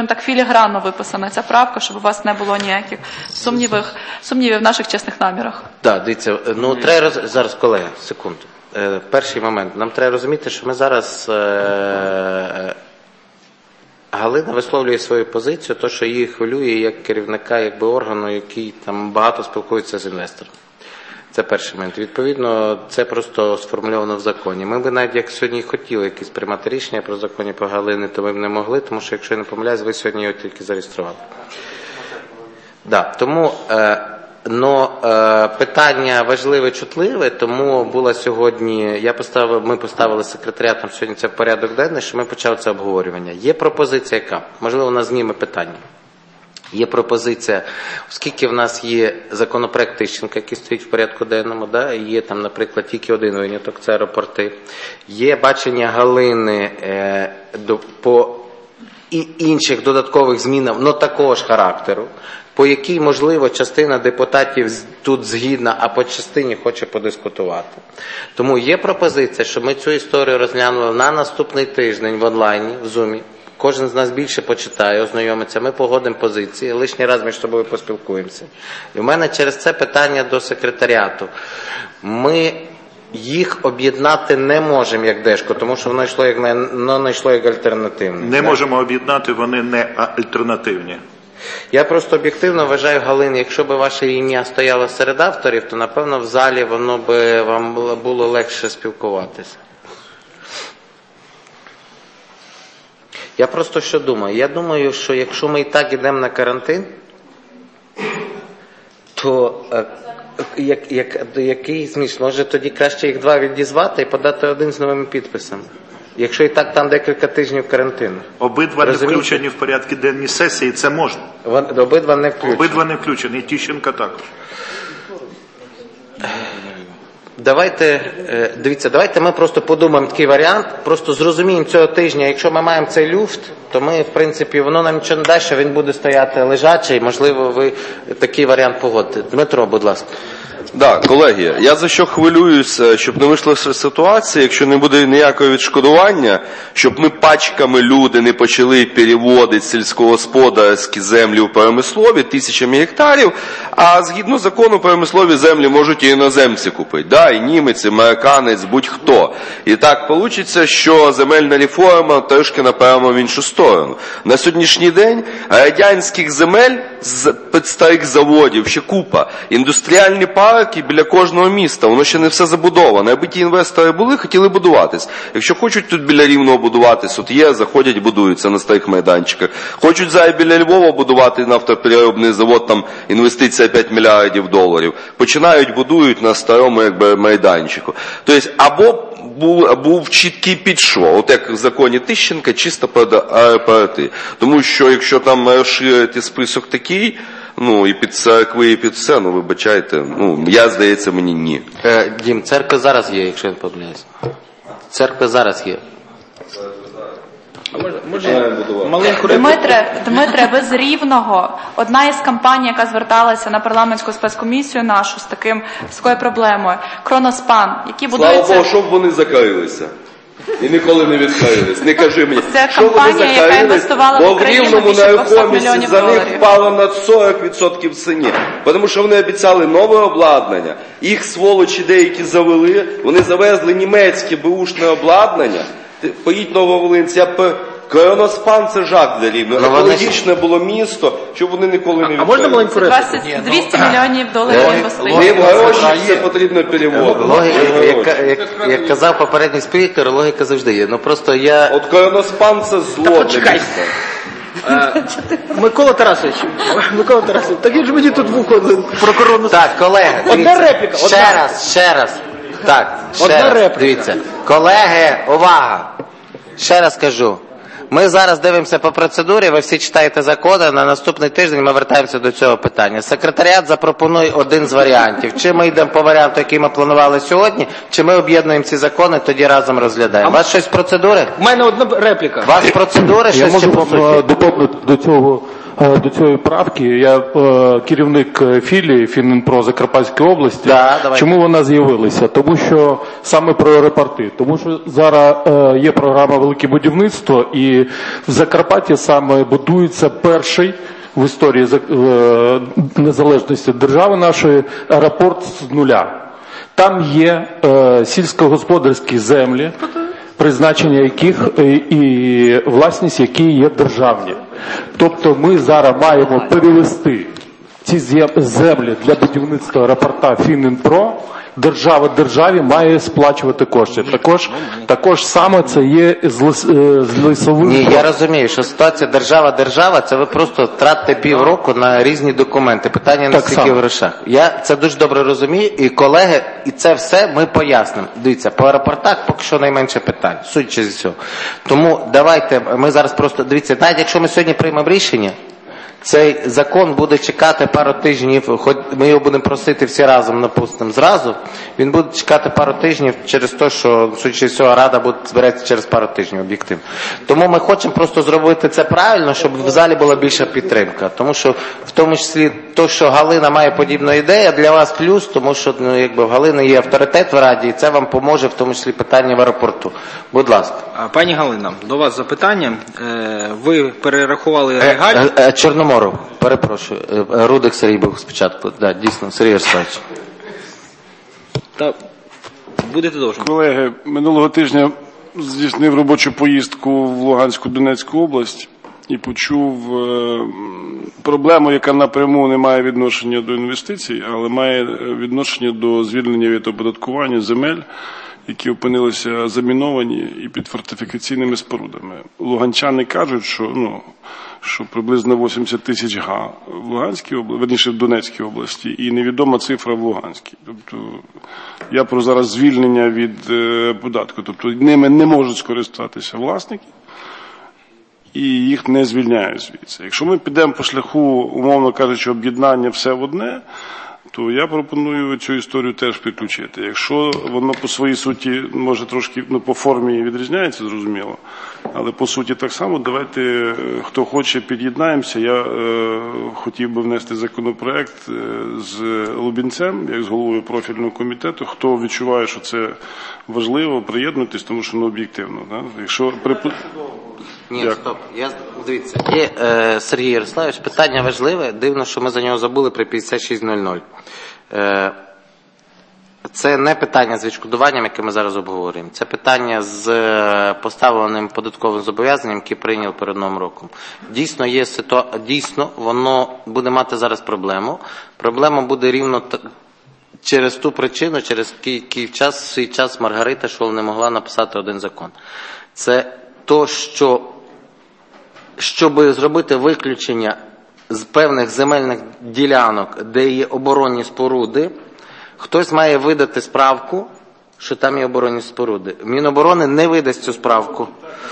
скажімо так, філігранно виписана ця правка, щоб у вас не було ніяких сумнівів, сумнівів в наших чесних намірах. Так, дивіться, ну треба роз... зараз, колеги, секунду. Е, перший момент. Нам треба розуміти, що ми зараз е, Галина висловлює свою позицію, то, що її хвилює як керівника, якби органу, який там багато спілкується з інвестором. Це перший момент. Відповідно, це просто сформульовано в законі. Ми б навіть, як сьогодні хотіли якісь приймати рішення про законі по Галини, то ми б не могли, тому що, якщо я не помиляюсь, ви сьогодні його тільки зареєстрували. Да, тому е, но, е, питання важливе, чутливе, тому була сьогодні, я поставив, ми поставили секретаріатом сьогодні це в порядок денний, що ми почали це обговорювання. Є пропозиція яка? Можливо, вона зніме питання. Є пропозиція, оскільки в нас є законопроект Тищенка, який стоїть в порядку денному, да, є там, наприклад, тільки один виняток, це аеропорти. Є бачення Галини е, до, по і інших додаткових змінах, но такого ж характеру, по якій, можливо, частина депутатів тут згідна, а по частині хоче подискутувати. Тому є пропозиція, щоб ми цю історію розглянули на наступний тиждень в онлайні, в Зумі. Кожен з нас більше почитає, ознайомиться, ми погодимо позиції, лишній раз між собою поспілкуємося. І в мене через це питання до секретаріату. Ми їх об'єднати не можемо як Дешко, тому що воно йшло як, воно йшло як альтернативне. Не можемо об'єднати, вони не альтернативні. Я просто об'єктивно вважаю, Галина, якщо б ваше ім'я стояло серед авторів, то, напевно, в залі воно б вам було легше спілкуватися. Я просто що думаю? Я думаю, що якщо ми і так йдемо на карантин, то як, як, який зміст? Може тоді краще їх два відізвати і подати один з новими підписами? Якщо і так там декілька тижнів карантину. Обидва не включені в порядки денні сесії, це можна. Вон, обидва не включені. Обидва не включені, і Тищенка також. Давайте, дивіться, давайте ми просто подумаємо такий варіант, просто зрозуміємо цього тижня, якщо ми маємо цей люфт, то ми, в принципі, воно нам нічого не дасть, що він буде стояти лежачий, можливо, ви такий варіант погодите. Дмитро, будь ласка. Да, колеги, я за що хвилююся, щоб не вийшла ситуація, якщо не буде ніякого відшкодування, щоб ми пачками люди не почали переводити сільськогосподарські землі в промислові тисячами гектарів, а згідно закону промислові землі можуть і іноземці купити, да, і німець, і американець, будь-хто. І так вийде, що земельна реформа трошки напевно в іншу сторону. На сьогоднішній день радянських земель з старих заводів ще купа, індустріальні парки біля кожного міста, воно ще не все забудоване. Аби ті інвестори були, хотіли будуватись. Якщо хочуть тут біля Рівного будуватись, от є, заходять, будуються на старих майданчиках. Хочуть зараз біля Львова будувати нафтопереробний завод, там інвестиція п'ять мільярдів доларів. Починають, будують на старому якби майданчику. Тобто, або був, був чіткий підшов, от як в законі Тищенка, чисто під аеропорти. Тому що, якщо там розширити список такий, ну, і під церкви, і під все, ну, вибачайте, ну, я, здається, мені ні. Е, Дім, церква зараз є, якщо я не помиляюсь. Церква зараз є. А може, може маленьку Дмитре, Дмитре, ви з Рівного. Одна із компаній, яка зверталася на парламентську спецкомісію нашу з таким з такою проблемою. Кроноспан, які будуються... Слава Богу, щоб вони закрилися. І ніколи не відкрились. Не кажи мені, це що вони закрились, бо в Рівному нерухомості за них впало на сорок відсотків ціні. Тому що вони обіцяли нове обладнання. Їх сволочі деякі завели, вони завезли німецьке беушне обладнання. Поїдь Нововолинці, я Кроноспан це жах для Рівного. Екологічне було місто, щоб вони ніколи не відкрили. А можна маленьку репліку? двісті мільйонів доларів інвестицій. Не в гроші, це потрібно перевод. Логіка, як, як, як казав попередній спікер, логіка завжди є. Ну просто я... От Кроноспан це зло для міста. Микола Тарасович, Микола Тарасович, так він ж мені тут вухо про корону. Так, колеги, одна репліка. Ще одна. раз, ще раз. Так, ще одна раз, репліка. Дивіться. Колеги, увага. Ще раз кажу. Ми зараз дивимося по процедурі, ви всі читаєте закони, на наступний тиждень ми вертаємося до цього питання. Секретаріат запропонує один з варіантів. Чи ми йдемо по варіанту, який ми планували сьогодні, чи ми об'єднуємо ці закони, тоді разом розглядаємо. У вас щось з процедури? У мене одна репліка. У вас з процедури Я щось можу чи по суті? доповнити до цього до цієї правки. Я е, керівник філії Фінінпро Закарпатської області. Да, чому вона з'явилася? Тому що саме про аеропорти. Тому що зараз е, є програма «Велике будівництво» і в Закарпатті саме будується перший в історії е, незалежності держави нашої аеропорт з нуля. Там є е, сільськогосподарські землі, призначення яких і, і власність, які є державні. Тобто ми зараз маємо перевести ці землі для будівництва аеропорта Фінінпро, держава державі має сплачувати кошти. Також, також саме це є з, лис, з лісовим... Ні, я розумію, що ситуація держава-держава, це ви просто тратите півроку на різні документи. Питання не стільки в грошах. Я це дуже добре розумію, і колеги, і це все ми пояснимо. Дивіться, по аеропортах поки що найменше питань, судячи з цього. Тому давайте, ми зараз просто, дивіться, навіть якщо ми сьогодні приймемо рішення, цей закон буде чекати пару тижнів, хоч ми його будемо просити всі разом, напустимо, зразу, він буде чекати пару тижнів через те, що, судячи всього, Рада буде збиратися через пару тижнів, об'єктивно. Тому ми хочемо просто зробити це правильно, щоб в залі була більша підтримка. Тому що, в тому числі, то, що Галина має подібну ідею, для вас плюс, тому що, ну, якби в Галини є авторитет в Раді, і це вам поможе, в тому числі, питання в аеропорту. Будь ласка. Пані Галина, до вас запитання. Ви перерахували регалії. Е, е, Чорноморов, перепрошую. Рудик Сергій був спочатку. Да, дійсно, Сергій Ярославович. Та будете довжні. Колеги, минулого тижня здійснив робочу поїздку в Луганську, Донецьку область і почув е, проблему, яка напряму не має відношення до інвестицій, але має відношення до звільнення від оподаткування земель, які опинилися заміновані і під фортифікаційними спорудами. Луганчани кажуть, що, ну, що приблизно вісімдесят тисяч га в Луганській області, верніше в Донецькій області, і невідома цифра в Луганській. Тобто я про зараз звільнення від е, податку. Тобто ними не можуть скористатися власники, і їх не звільняють звідси. Якщо ми підемо по шляху, умовно кажучи, об'єднання все в одне, то я пропоную цю історію теж підключити. Якщо воно по своїй суті, може трошки, ну, по формі відрізняється, зрозуміло, але по суті так само, давайте, хто хоче, під'єднаємося. Я е, хотів би внести законопроект з Лубінцем, як з головою профільного комітету. Хто відчуває, що це важливо, приєднуйтесь, тому що, ну, об'єктивно. Да? Якщо при... Ні, Дякую. Стоп. Я, дивіться, є е, Сергій Ярославович, питання важливе. Дивно, що ми за нього забули при п'ятдесят шість нуль нуль. Е, це не питання з відшкодуванням, яке ми зараз обговорюємо. Це питання з е, поставленим податковим зобов'язанням, яке прийняв перед Новим роком. Дійсно, є ситуа... Дійсно, воно буде мати зараз проблему. Проблема буде рівно т... через ту причину, через який час, свій час Маргарита Шол не могла написати один закон. Це то, що щоб зробити виключення з певних земельних ділянок, де є оборонні споруди, хтось має видати справку, що там є оборонні споруди. Міноборони не видасть цю справку.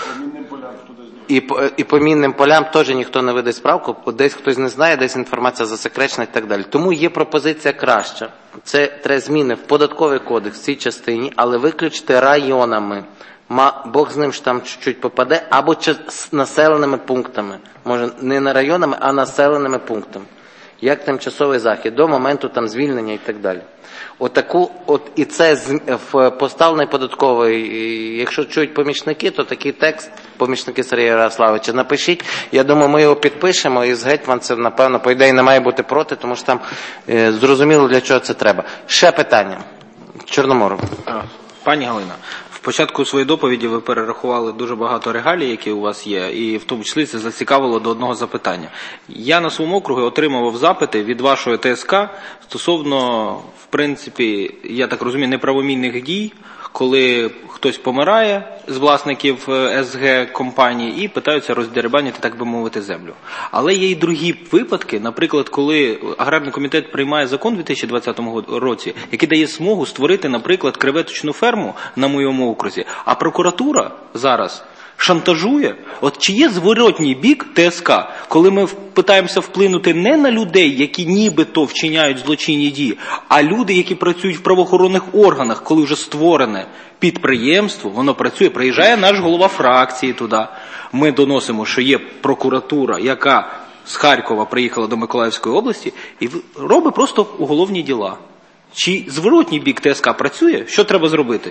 І по, і по мінним полям теж ніхто не видасть справку, десь хтось не знає, десь інформація засекречена і так далі. Тому є пропозиція краща. Це треба зміни в податковий кодекс в цій частині, але виключити районами. Бог з ним ж там чуть-чуть попаде, або з населеними пунктами. Може, не на районами, а населеними пунктами. Як тимчасовий захід, до моменту там звільнення і так далі. Отаку, от і це в поставлений податковий, і якщо чують помічники, то такий текст, помічники Сергія Ярославовича, напишіть. Я думаю, ми його підпишемо, і з гетьманцем, напевно, по ідеї не має бути проти, тому що там е, зрозуміло, для чого це треба. Ще питання. Чорноморов. Пані Галина, в початку своєї доповіді ви перерахували дуже багато регалій, які у вас є, і в тому числі це зацікавило до одного запитання. Я на своєму округі отримував запити від вашої ТСК стосовно, в принципі, я так розумію, неправомірних дій, коли хтось помирає з власників ес ге компанії і питаються роздерибанити, так би мовити, землю. Але є й другі випадки, наприклад, коли аграрний комітет приймає закон у дві тисячі двадцятому році, який дає змогу створити, наприклад, креветочну ферму на моєму окрузі, а прокуратура зараз шантажує. От чи є зворотній бік ТСК, коли ми питаємося вплинути не на людей, які нібито вчиняють злочинні дії, а люди, які працюють в правоохоронних органах, коли вже створене підприємство, воно працює, приїжджає наш голова фракції туди, ми доносимо, що є прокуратура, яка з Харкова приїхала до Миколаївської області і робить просто уголовні діла. Чи зворотній бік ТСК працює? Що треба зробити?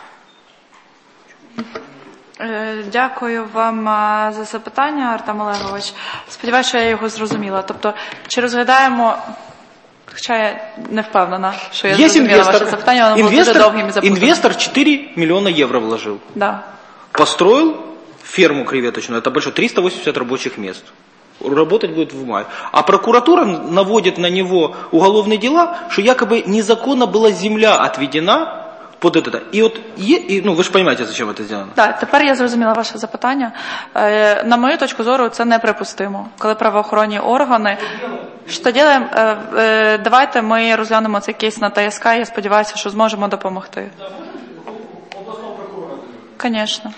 Дякую вам за запитання, Артем Олегович. Сподіваюся, що я його зрозуміла. Тобто, чи розглядаємо, хоча я не впевнена, що я Є зрозуміла ваше запитання, воно було дуже довгим і запутаним. Инвестор четыре миллиона евро вложил. Да. Построил ферму креветочную, это больше триста восемьдесят рабочих мест. Работать будет в мае. А прокуратура наводит на него уголовные дела, что якобы незаконно была земля отведена под это. И вот, и, ну, вы же понимаете, зачем это сделано. Так, тепер я зрозуміла ваше запитання. Е, на мою точку зору, це неприпустимо. Коли правоохоронні органи... Що ділаємо? Е, е, давайте ми розглянемо цей кейс на ТСК, я сподіваюся, що зможемо допомогти. Звісно.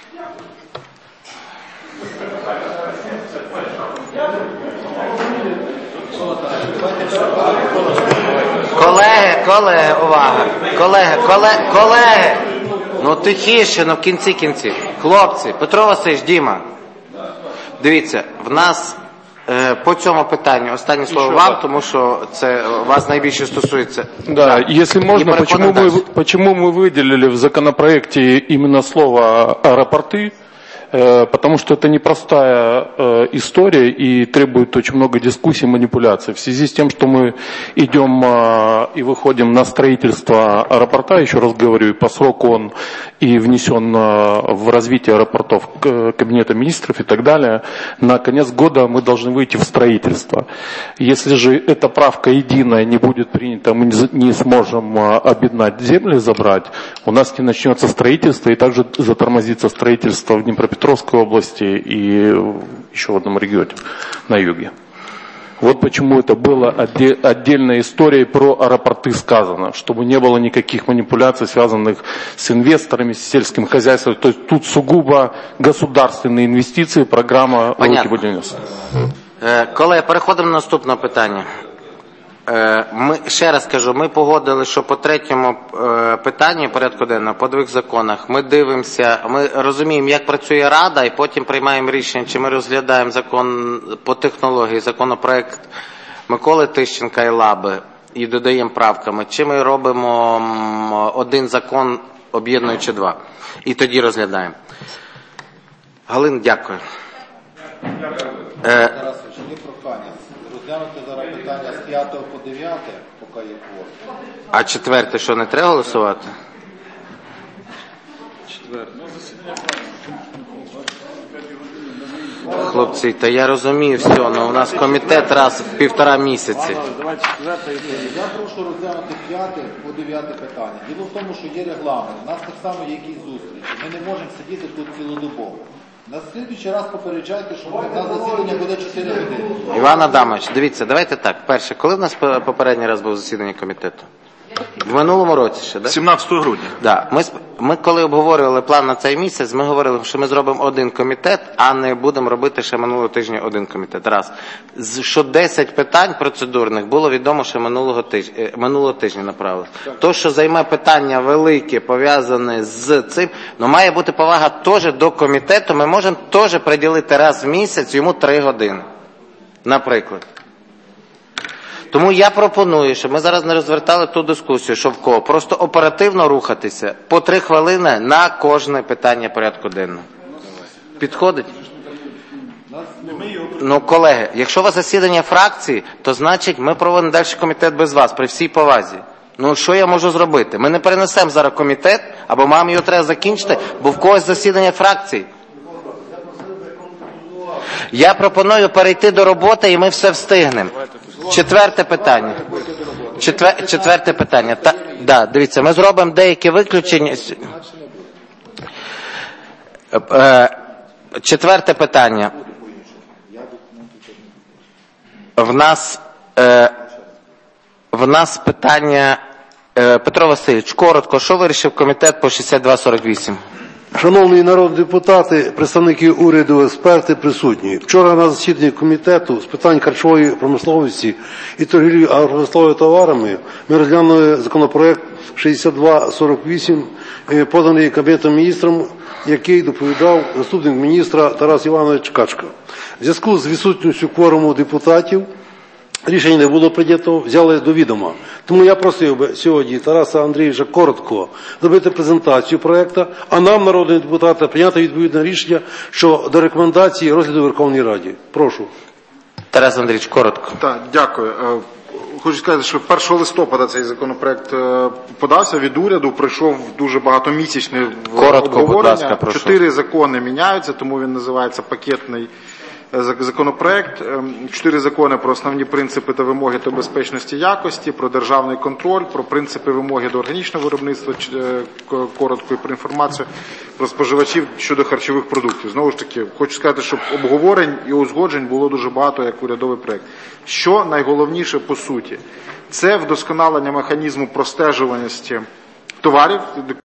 Колеги, колеги, увага. Колеги, колеги, колеги. Ну тихіше, ну в кінці кінці. Хлопці, Петро Васильович, Діма. Дивіться, в нас е, по цьому питанню останнє слово вам, тому що це вас найбільше стосується. Да, если можно, почему мы, почему мы выделили в законопроекте именно слово аэропорты? Потому что это непростая э, история и требует очень много дискуссий, манипуляций. В связи с тем, что мы идем э, и выходим на строительство аэропорта, еще раз говорю, и по сроку он и внесен э, в развитие аэропортов э, Кабинета министров и так далее, на конец года мы должны выйти в строительство. Если же эта правка единая не будет принята, мы не сможем э, объединять земли, забрать, у нас не начнется строительство и также затормозится строительство в Днепропетровске, Петровской области и еще в одном регионе на юге. Вот почему это была отдельная история про аэропорты сказано, чтобы не было никаких манипуляций, связанных с инвесторами, с сельским хозяйством. То есть тут сугубо государственные инвестиции, программа «Велике будівництво». Колеги, переходимо на наступне питання. Ми, ще раз кажу, ми погодили, що по третьому питанню порядку денного, по двох законах, ми дивимося, ми розуміємо, як працює Рада, і потім приймаємо рішення, чи ми розглядаємо закон по технології, законопроект Миколи Тищенка і Лаби, і додаємо правками, чи ми робимо один закон, об'єднуючи два, і тоді розглядаємо. Галин, дякую. Е, Розглянути зараз питання з п'ятого по дев'яте, поки є кворум. А четверте, що, не треба голосувати? Четверте. Хлопці, та я розумію все, але у нас комітет раз в півтора місяці. Я прошу розглянути п'яте по дев'яте питання. Діло в тому, що є регламент. У нас так само є якісь зустрічі. Ми не можемо сидіти тут цілодобово. На слідуючий раз попереджайте, що у нас засідання буде чотири години. Іван Адамович, дивіться, давайте так. Перше, коли в нас попередній раз був засідання комітету? В минулому році ще, так? Да? сімнадцятого грудня. Да. Ми, ми коли обговорювали план на цей місяць, ми говорили, що ми зробимо один комітет, а не будемо робити ще минулого тижня один комітет. Раз. Що десять питань процедурних було відомо ще минулого тижня, минулого тижня направили. То, що займе питання велике, пов'язане з цим, ну має бути повага теж до комітету, ми можемо теж приділити раз в місяць йому три години. Наприклад. Тому я пропоную, щоб ми зараз не розвертали ту дискусію, що в кого. Просто оперативно рухатися по три хвилини на кожне питання порядку денного. Підходить? Ну, колеги, якщо у вас засідання фракції, то значить ми проводимо далі комітет без вас, при всій повазі. Ну, що я можу зробити? Ми не перенесемо зараз комітет, або нам його треба закінчити, бо в когось засідання фракції. Я пропоную перейти до роботи, і ми все встигнемо. Четверте питання. Четвер... Четверте питання. Та... Да, дивіться, ми зробимо деякі виключення. Четверте питання. В нас, в нас питання... Петро Васильович, коротко, що вирішив комітет по шістдесят два сорок вісім? Шановні народні депутати, представники уряду, експерти присутні. Вчора на засіданні комітету з питань харчової промисловості і торгівлі агропромисловими товарами ми розглянули законопроект шістдесят два сорок вісім, поданий Кабінетом міністрів який доповідав заступник міністра Тарас Іванович Качка. В зв'язку з відсутністю кворуму депутатів рішення не було прийнято, взяли до відома. Тому я просив би сьогодні Тараса Андрійовича коротко зробити презентацію проекту, а нам, народні депутати, прийняти відповідне рішення щодо рекомендації розгляду Верховній Раді. Прошу. Тарас Андрійович, коротко. Так, дякую. Хочу сказати, що першого листопада цей законопроект подався від уряду, пройшов дуже багатомісячне Коротко, будь ласка, прошу. Чотири закони міняються, тому він називається пакетний законопроект. Чотири закони про основні принципи та вимоги до безпечності якості, про державний контроль, про принципи вимоги до органічного виробництва, коротко, і про інформацію про споживачів щодо харчових продуктів. Знову ж таки, хочу сказати, щоб обговорень і узгоджень було дуже багато, як урядовий проект. Що найголовніше по суті? Це вдосконалення механізму простежуваності товарів,